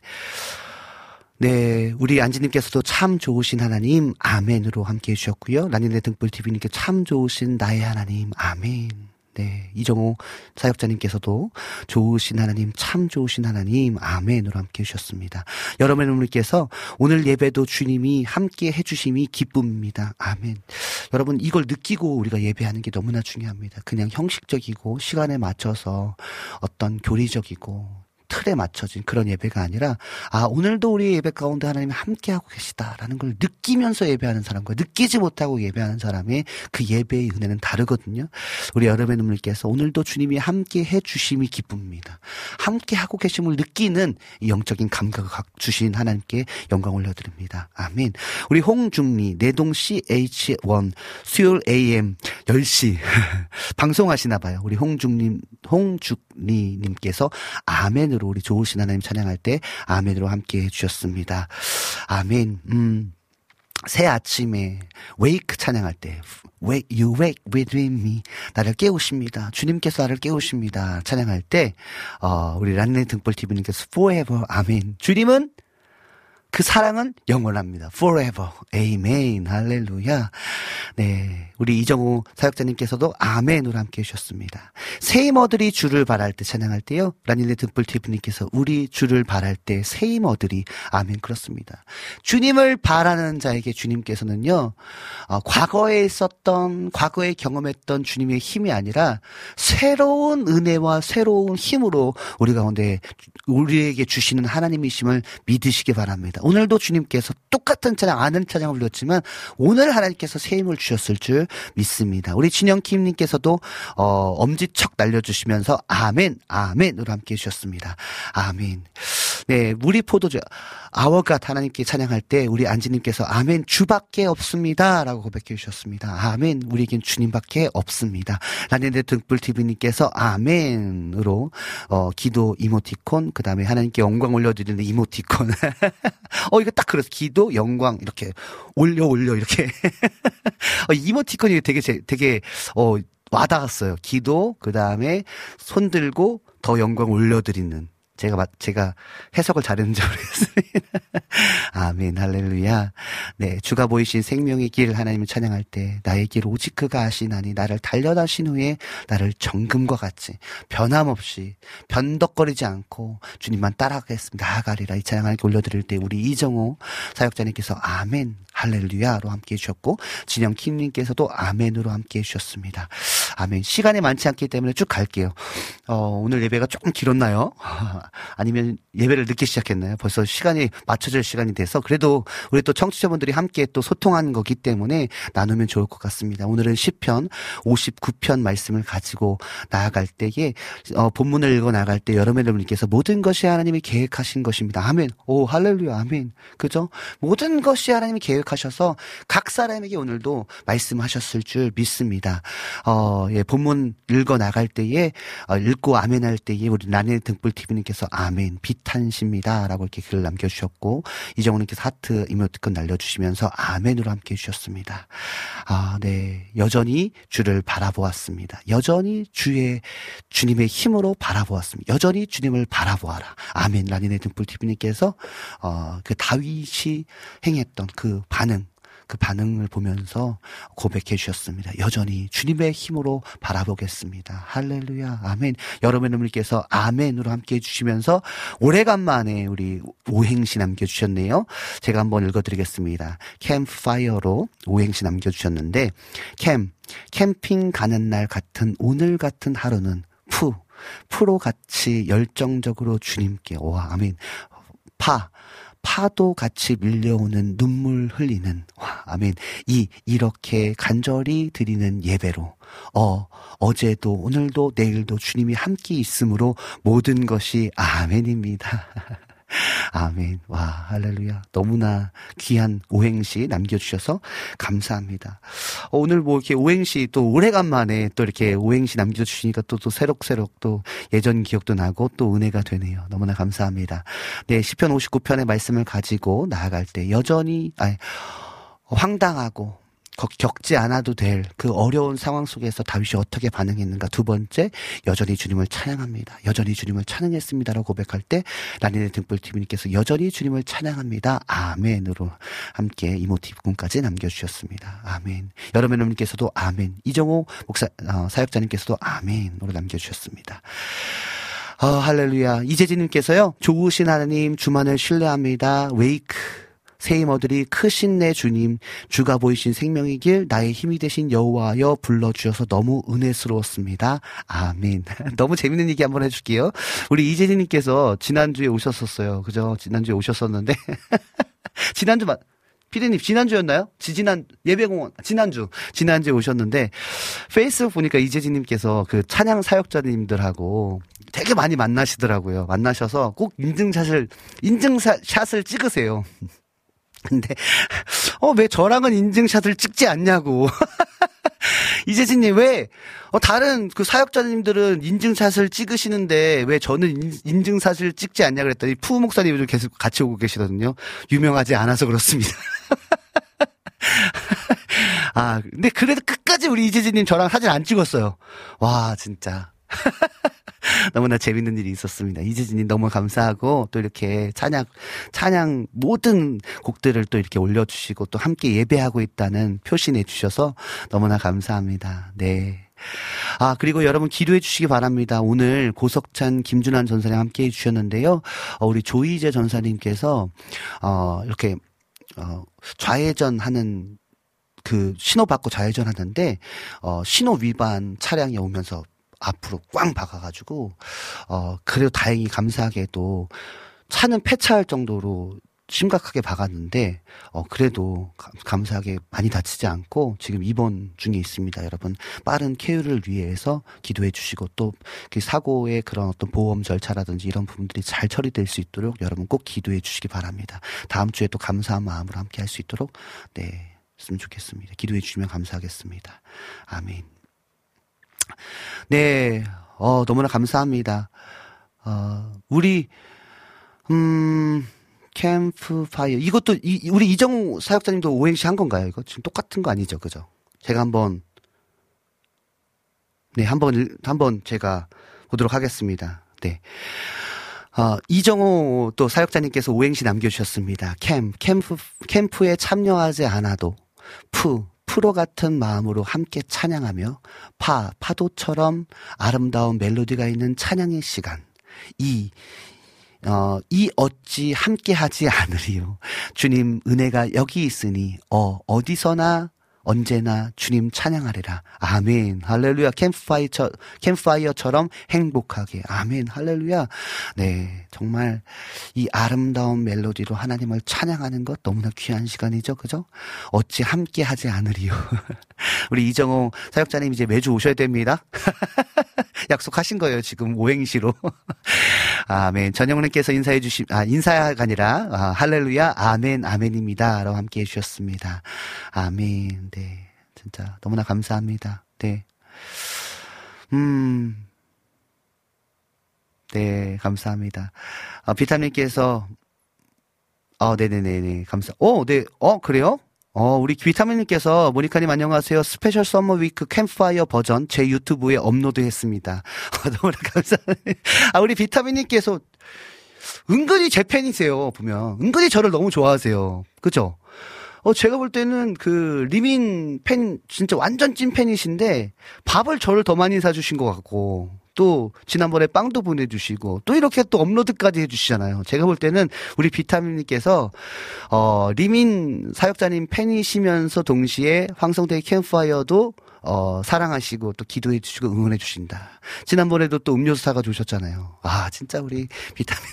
네, 우리 안지님께서도 참 좋으신 하나님 아멘으로 함께 해주셨고요. 라니네 등불티비님께 참 좋으신 나의 하나님 아멘. 네, 이정호 사역자님께서도 좋으신 하나님, 참 좋으신 하나님, 아멘으로 함께 해주셨습니다. 여러분들께서 오늘 예배도 주님이 함께 해주심이 기쁨입니다. 아멘. 여러분, 이걸 느끼고 우리가 예배하는 게 너무나 중요합니다. 그냥 형식적이고 시간에 맞춰서 어떤 교리적이고 틀에 맞춰진 그런 예배가 아니라 아 오늘도 우리 예배 가운데 하나님이 함께하고 계시다라는 걸 느끼면서 예배하는 사람과 느끼지 못하고 예배하는 사람의 그 예배의 은혜는 다르거든요. 우리 여러분의 눈물께서 오늘도 주님이 함께해 주심이 기쁨입니다. 함께하고 계심을 느끼는 이 영적인 감각을 주신 하나님께 영광 올려드립니다. 아멘. 우리 홍중리 내동 씨에이치 원 수요일 에이엠 열 시 방송하시나 봐요. 우리 홍중님 홍죽리님께서 아멘으로 우리 좋으신 하나님 찬양할 때 아멘으로 함께 해주셨습니다. 아멘. 음, 새 아침에 wake 찬양할 때 wake, you wake within me 나를 깨우십니다. 주님께서 나를 깨우십니다. 찬양할 때 어, 우리 란네 등불티비님께서 forever 아멘. 주님은 그 사랑은 영원합니다. forever. 아멘. 할렐루야. 네. 우리 이정우 사역자님께서도 아멘으로 함께 해주셨습니다. 세이머들이 주를 바랄 때 찬양할 때요. 라니네 등불티브님께서 우리 주를 바랄 때 세이머들이 아멘. 그렇습니다. 주님을 바라는 자에게 주님께서는요. 어, 과거에 있었던 과거에 경험했던 주님의 힘이 아니라 새로운 은혜와 새로운 힘으로 우리 가운데 우리에게 주시는 하나님이심을 믿으시기 바랍니다. 오늘도 주님께서 똑같은 찬양, 아는 찬양을 불렀지만 오늘 하나님께서 새 힘을 주셨을 줄 믿습니다. 우리 진영킴님께서도 어, 엄지척 날려주시면서 아멘, 아멘으로 함께 해주셨습니다. 아멘. 네, 우리 포도주 아워갓 하나님께 찬양할 때 우리 안지님께서 아멘 주밖에 없습니다 라고 고백해 주셨습니다. 아멘 우리에겐 주님밖에 없습니다. 라니네 등불티비님께서 아멘으로 어, 기도 이모티콘 그 다음에 하나님께 영광 올려드리는 이모티콘 어 이거 딱 그래서 기도 영광 이렇게 올려 올려 이렇게 어, 이모티콘이 되게 되게 어 와닿았어요. 기도 그 다음에 손 들고 더 영광 올려드리는 제가, 제가 해석을 잘했는지 모르겠습니다. 아멘, 할렐루야. 네, 주가 보이신 생명의 길 하나님을 찬양할 때 나의 길 오직 그가 아시나니 나를 달려다신 후에 나를 정금과 같이 변함없이 변덕거리지 않고 주님만 따라가겠습니다. 나아가리라. 이 찬양 하나님께 올려드릴 때 우리 이정호 사역자님께서 아멘, 할렐루야로 함께 해주셨고 진영 킴님께서도 아멘으로 함께 해주셨습니다. 아멘. 시간이 많지 않기 때문에 쭉 갈게요. 어, 오늘 예배가 조금 길었나요? 아니면 예배를 늦게 시작했나요? 벌써 시간이 맞춰질 시간이 돼서 그래도 우리 또 청취자분들이 함께 또 소통하는 거기 때문에 나누면 좋을 것 같습니다. 오늘은 시편 오십구 편 말씀을 가지고 나아갈 때에 어, 본문을 읽어 나갈 때 여러분들께서 모든 것이 하나님이 계획하신 것입니다. 아멘. 오, 할렐루야. 아멘. 그죠? 모든 것이 하나님이 계획하셔서 각 사람에게 오늘도 말씀하셨을 줄 믿습니다. 어, 예, 본문 읽어 나갈 때에 어, 읽고 아멘 할 때에 우리 나의 등불티비님께서 아멘 비탄십니다 라고 이렇게 글을 남겨주셨고 이정훈님께서 하트 이모티콘 날려주시면서 아멘으로 함께 해주셨습니다. 아, 네, 여전히 주를 바라보았습니다. 여전히 주의 주님의 힘으로 바라보았습니다. 여전히 주님을 바라보아라. 아멘. 라니네 등불티비님께서 어, 그 다윗이 행했던 그 반응 그 반응을 보면서 고백해 주셨습니다. 여전히 주님의 힘으로 바라보겠습니다. 할렐루야. 아멘. 여러분들께서 아멘으로 함께 해주시면서 오래간만에 우리 오행시 남겨주셨네요. 제가 한번 읽어드리겠습니다. 캠프파이어로 오행시 남겨주셨는데 캠, 캠핑 가는 날 같은 오늘 같은 하루는 푸, 푸로 같이 열정적으로 주님께 와 아멘. 파, 파도 같이 밀려오는 눈물 흘리는 와, 아멘. 이 이렇게 간절히 드리는 예배로 어 어제도 오늘도 내일도 주님이 함께 있으므로 모든 것이 아멘입니다. 아멘. 와, 할렐루야. 너무나 귀한 오행시 남겨주셔서 감사합니다. 어, 오늘 뭐 이렇게 오행시 또 오래간만에 또 이렇게 오행시 남겨주시니까 또, 또 새록새록 또 예전 기억도 나고 또 은혜가 되네요. 너무나 감사합니다. 네, 시편 오십구 편의 말씀을 가지고 나아갈 때 여전히, 아니, 황당하고 겪지 않아도 될 그 어려운 상황 속에서 다윗이 어떻게 반응했는가. 두 번째, 여전히 주님을 찬양합니다. 여전히 주님을 찬양했습니다라고 고백할 때 라니네 등불티비님께서 여전히 주님을 찬양합니다. 아멘으로 함께 이모티콘까지 남겨주셨습니다. 아멘. 여러분들께서도 아멘. 이정호 목사 어, 사역자님께서도 아멘으로 남겨주셨습니다. 어, 할렐루야. 이재진님께서요. 좋으신 하나님 주만을 신뢰합니다. 웨이크. 새 힘어들이 크신 내 주님, 주가 보이신 생명의 길, 나의 힘이 되신 여호와여 불러주셔서 너무 은혜스러웠습니다. 아멘. 너무 재밌는 얘기 한번 해줄게요. 우리 이재진님께서 지난주에 오셨었어요. 그죠? 지난주에 오셨었는데 지난주 맞 피디님 지난주였나요? 지지난 예배공원 지난주 지난주에 오셨는데 페이스북 보니까 이재진님께서 그 찬양 사역자님들하고 되게 많이 만나시더라고요. 만나셔서 꼭 인증샷을 인증샷을 찍으세요. 근데 어 왜 저랑은 인증샷을 찍지 않냐고. 이재진님 왜 어, 다른 그 사역자님들은 인증샷을 찍으시는데 왜 저는 인, 인증샷을 찍지 않냐 그랬더니 푸 목사님도 계속 같이 오고 계시거든요. 유명하지 않아서 그렇습니다. 아 근데 그래도 끝까지 우리 이재진님 저랑 사진 안 찍었어요. 와 진짜. 너무나 재밌는 일이 있었습니다. 이재진님 너무 감사하고 또 이렇게 찬양, 찬양 모든 곡들을 또 이렇게 올려주시고 또 함께 예배하고 있다는 표시내 주셔서 너무나 감사합니다. 네. 아, 그리고 여러분 기도해 주시기 바랍니다. 오늘 고석찬, 김준환 전사님 함께 해 주셨는데요. 어, 우리 조이재 전사님께서, 어, 이렇게, 어, 좌회전 하는 그 신호 받고 좌회전 하는데, 어, 신호 위반 차량이 오면서 앞으로 꽝 박아가지고, 어, 그래도 다행히 감사하게도 차는 폐차할 정도로 심각하게 박았는데, 어, 그래도 감사하게 많이 다치지 않고 지금 입원 중에 있습니다. 여러분, 빠른 쾌유를 위해서 기도해 주시고 또 그 사고의 그런 어떤 보험 절차라든지 이런 부분들이 잘 처리될 수 있도록 여러분 꼭 기도해 주시기 바랍니다. 다음 주에 또 감사한 마음으로 함께 할 수 있도록, 네, 했으면 좋겠습니다. 기도해 주시면 감사하겠습니다. 아멘. 네, 어, 너무나 감사합니다. 어, 우리, 음, 캠프파이어. 이것도, 이, 우리 이정우 사역자님도 오행시 한 건가요? 이거 지금 똑같은 거 아니죠? 그죠? 제가 한번, 네, 한번, 한번 제가 보도록 하겠습니다. 네. 어, 이정호 또 사역자님께서 오행시 남겨주셨습니다. 캠, 캠프, 캠프에 참여하지 않아도 푸, 프로 같은 마음으로 함께 찬양하며 파, 파도처럼 아름다운 멜로디가 있는 찬양의 시간. 이, 어, 이 어찌 함께 하지 않으리요. 주님 은혜가 여기 있으니, 어, 어디서나 언제나 주님 찬양하리라. 아멘. 할렐루야. 캠프파이어, 캠프파이어처럼 행복하게. 아멘. 할렐루야. 네. 정말 이 아름다운 멜로디로 하나님을 찬양하는 것 너무나 귀한 시간이죠. 그죠? 어찌 함께 하지 않으리요. 우리 이정호 사역자님 이제 매주 오셔야 됩니다. 약속하신 거예요. 지금 오행시로. 아멘. 전영훈님께서 인사해 주시, 아, 인사가 아니라, 아, 할렐루야. 아멘. 아멘입니다. 라고 함께 해주셨습니다. 아멘. 네. 진짜 너무나 감사합니다. 네. 음. 네. 감사합니다. 아, 비타민님께서, 어, 네네네네. 감사, 어, 네. 어, 그래요? 어, 우리 비타민님께서, 모니카님 안녕하세요. 스페셜 서머 위크 캠프파이어 버전 제 유튜브에 업로드 했습니다. 어, 너무나 감사합니다. 아, 우리 비타민님께서 은근히 제 팬이세요, 보면. 은근히 저를 너무 좋아하세요. 그죠? 어, 제가 볼 때는 그, 리민 팬, 진짜 완전 찐 팬이신데, 밥을 저를 더 많이 사주신 것 같고, 또, 지난번에 빵도 보내주시고, 또 이렇게 또 업로드까지 해주시잖아요. 제가 볼 때는 우리 비타민님께서, 어, 리민 사역자님 팬이시면서 동시에 황성대 캠프파이어도, 어, 사랑하시고, 또 기도해주시고 응원해주신다. 지난번에도 또 음료수 사가지고 오셨잖아요. 아, 진짜 우리 비타민.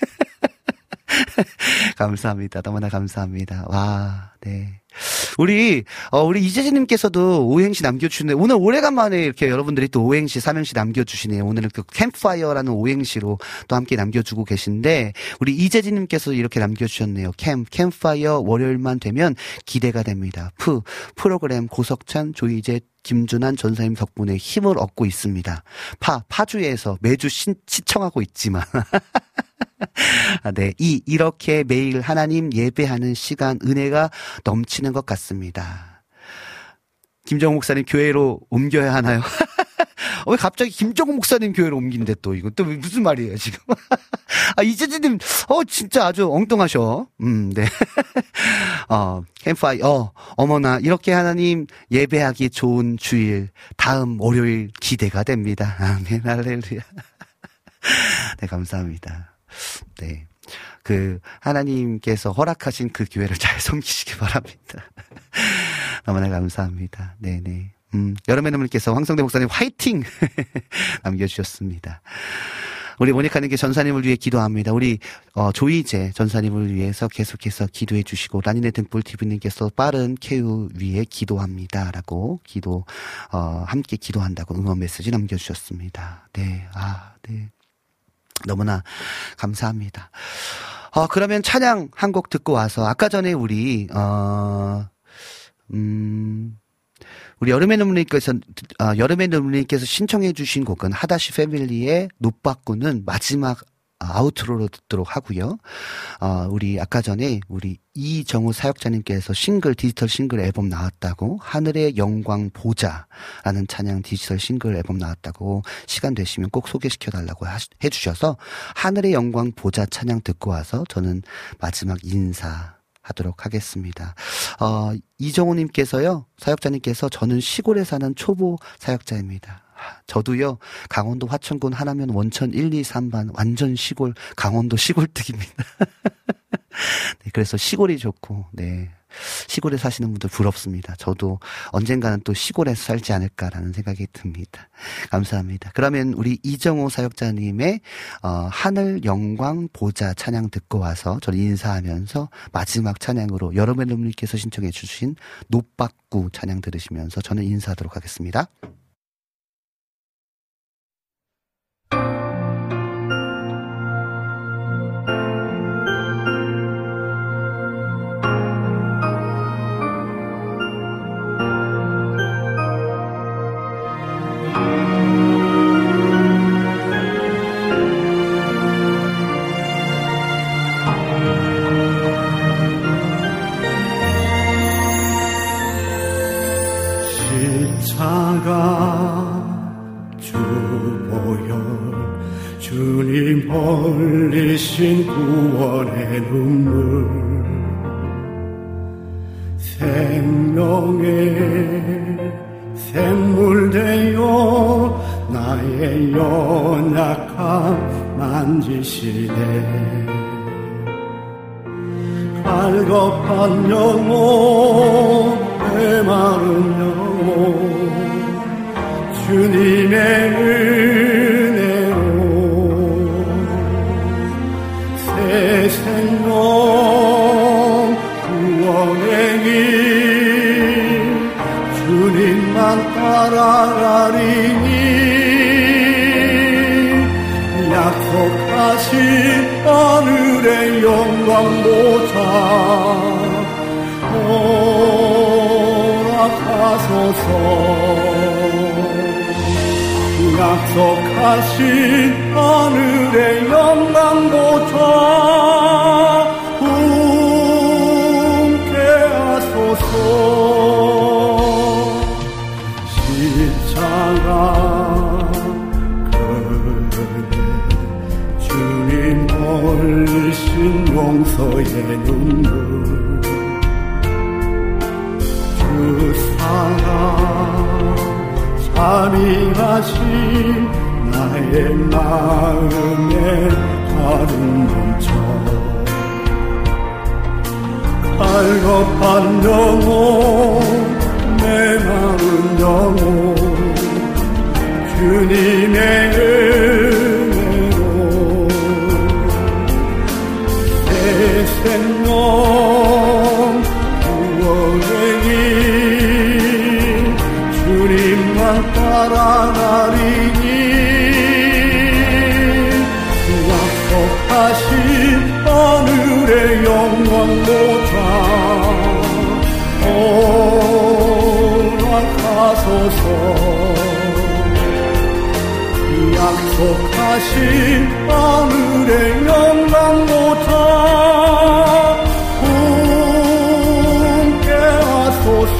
감사합니다. 너무나 감사합니다. 와, 네. 우리, 어, 우리 이재진님께서도 오행시 남겨주시는데, 오늘 오래간만에 이렇게 여러분들이 또 오행시, 삼행시 남겨주시네요. 오늘은 그 캠프파이어라는 오행시로 또 함께 남겨주고 계신데, 우리 이재진님께서 이렇게 남겨주셨네요. 캠, 캠프파이어 월요일만 되면 기대가 됩니다. 프, 프로그램 고석찬, 조이제, 김준환 전사님 덕분에 힘을 얻고 있습니다. 파, 파주에서 매주 신, 시청하고 있지만. 아, 네. 이, 이렇게 매일 하나님 예배하는 시간, 은혜가 넘치는 것 같습니다. 김정우 목사님 교회로 옮겨야 하나요? 왜 갑자기 김정우 목사님 교회로 옮긴데 또, 이건 또 무슨 말이에요, 지금? 아, 이재진님, 어, 진짜 아주 엉뚱하셔. 음, 네. 어, 캠프파이, 어, 어머나, 이렇게 하나님 예배하기 좋은 주일, 다음 월요일 기대가 됩니다. 아멘, 할렐루야. 네, 감사합니다. 네. 그, 하나님께서 허락하신 그 교회를 잘 섬기시기 바랍니다. 너무나 감사합니다. 네네. 음, 여름의 눈물께서 황성대 목사님 화이팅! 남겨주셨습니다. 우리 모니카님께 전사님을 위해 기도합니다. 우리, 어, 조이제 전사님을 위해서 계속해서 기도해 주시고, 라니네 등불티비님께서 빠른 쾌유 위해 기도합니다. 라고 기도, 어, 함께 기도한다고 응원 메시지 남겨주셨습니다. 네, 아, 네. 너무나 감사합니다. 어, 그러면 찬양 한 곡 듣고 와서, 아까 전에 우리, 어, 음, 우리 여름의 눈물님께서, 어, 여름의 눈물님께서 신청해주신 곡은 하다시 패밀리의 노빠꾸는 마지막 아우트로로 듣도록 하고요. 어, 우리 아까 전에 우리 이정우 사역자님께서 싱글, 디지털 싱글 앨범 나왔다고, 하늘의 영광 보자라는 찬양 디지털 싱글 앨범 나왔다고, 시간 되시면 꼭 소개시켜달라고 해주셔서 하늘의 영광 보자 찬양 듣고 와서 저는 마지막 인사 하도록 하겠습니다. 어, 이정호님께서요, 사역자님께서 저는 시골에 사는 초보 사역자입니다. 저도요, 강원도 화천군 하남면 원천 일, 이, 삼 반 완전 시골, 강원도 시골특입니다. 네, 그래서 시골이 좋고, 네. 시골에 사시는 분들 부럽습니다. 저도 언젠가는 또 시골에서 살지 않을까라는 생각이 듭니다. 감사합니다. 그러면 우리 이정호 사역자님의 어, 하늘 영광 보자 찬양 듣고 와서 저는 인사하면서 마지막 찬양으로 여러분의 눈물께서 신청해 주신 노빠꾸 찬양 들으시면서 저는 인사하도록 하겠습니다. 십자가 주 보혈 주님 흘리신 구원의 눈물 생명의 샘물 되어 나의 연약함 만지시네 갈급한 영혼 메마른 영혼 주님의 은혜로 새 생명 구원의 길 주님만 따라가리니 약속하신 하늘의 영광 보좌 허락하소서 약속하신 하늘의 영광 보좌 함께하소서 십자가 주님 흘리신 용서의 눈물 주 사랑 자비하신 나의 마음에 가득 넘쳐 갈급한 영혼 메마른 영혼 주님의 은혜로 새 생명 구원의 길 주님만 따라가리니 약속하신 하늘의 영광 보좌 허락하소서 약속하신 하늘의 영광 보좌 함께하소서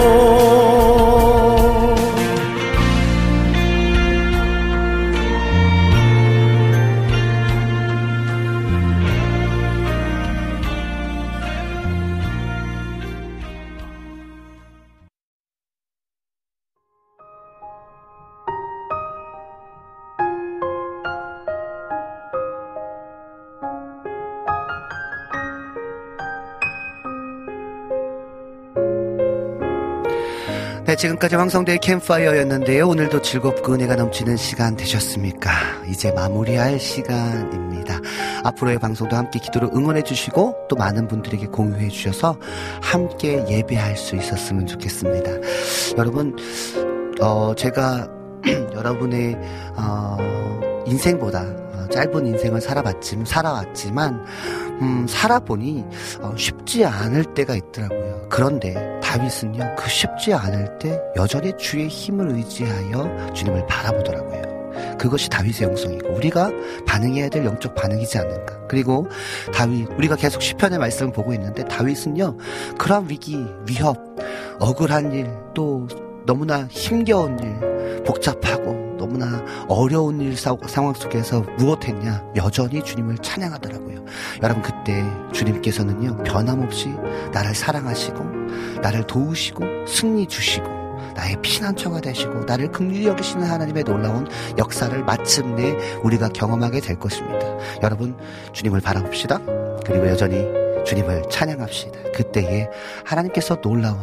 네, 지금까지 황성대의 캠파이어였는데요. 오늘도 즐겁고 은혜가 넘치는 시간 되셨습니까? 이제 마무리할 시간입니다. 앞으로의 방송도 함께 기도로 응원해 주시고 또 많은 분들에게 공유해 주셔서 함께 예배할 수 있었으면 좋겠습니다. 여러분, 어, 제가 여러분의 어, 인생보다 짧은 인생을 살아봤지만, 살아왔지만 음, 살아보니 어, 쉽지 않을 때가 있더라고요. 그런데 다윗은요, 그 쉽지 않을 때 여전히 주의 힘을 의지하여 주님을 바라보더라고요. 그것이 다윗의 영성이고 우리가 반응해야 될 영적 반응이지 않는가. 그리고 다윗, 우리가 계속 시편의 말씀을 보고 있는데 다윗은요, 그런 위기, 위협, 억울한 일, 또 너무나 힘겨운 일, 복잡하고 너무나 어려운 일 상황 속에서 무엇했냐? 여전히 주님을 찬양하더라고요. 여러분, 그때 주님께서는요, 변함없이 나를 사랑하시고 나를 도우시고 승리 주시고 나의 피난처가 되시고 나를 긍휼히 여기시는 하나님의 놀라운 역사를 마침내 우리가 경험하게 될 것입니다. 여러분, 주님을 바라봅시다. 그리고 여전히 주님을 찬양합시다. 그때에 하나님께서 놀라운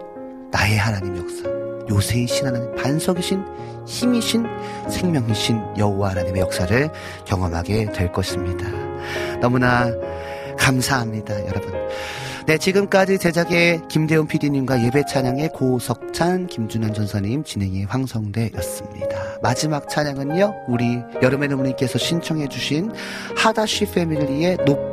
나의 하나님 역사, 요새이신 하나님, 반석이신 힘이신 생명이신 여호와 하나님의 역사를 경험하게 될 것입니다. 너무나 감사합니다, 여러분. 네, 지금까지 제작의 김대훈 피디님과 예배 찬양의 고석찬, 김준환 전사님, 진행의 황성대였습니다. 마지막 찬양은요, 우리 여름의 눈물님께서 신청해 주신 하다쉬 패밀리의 높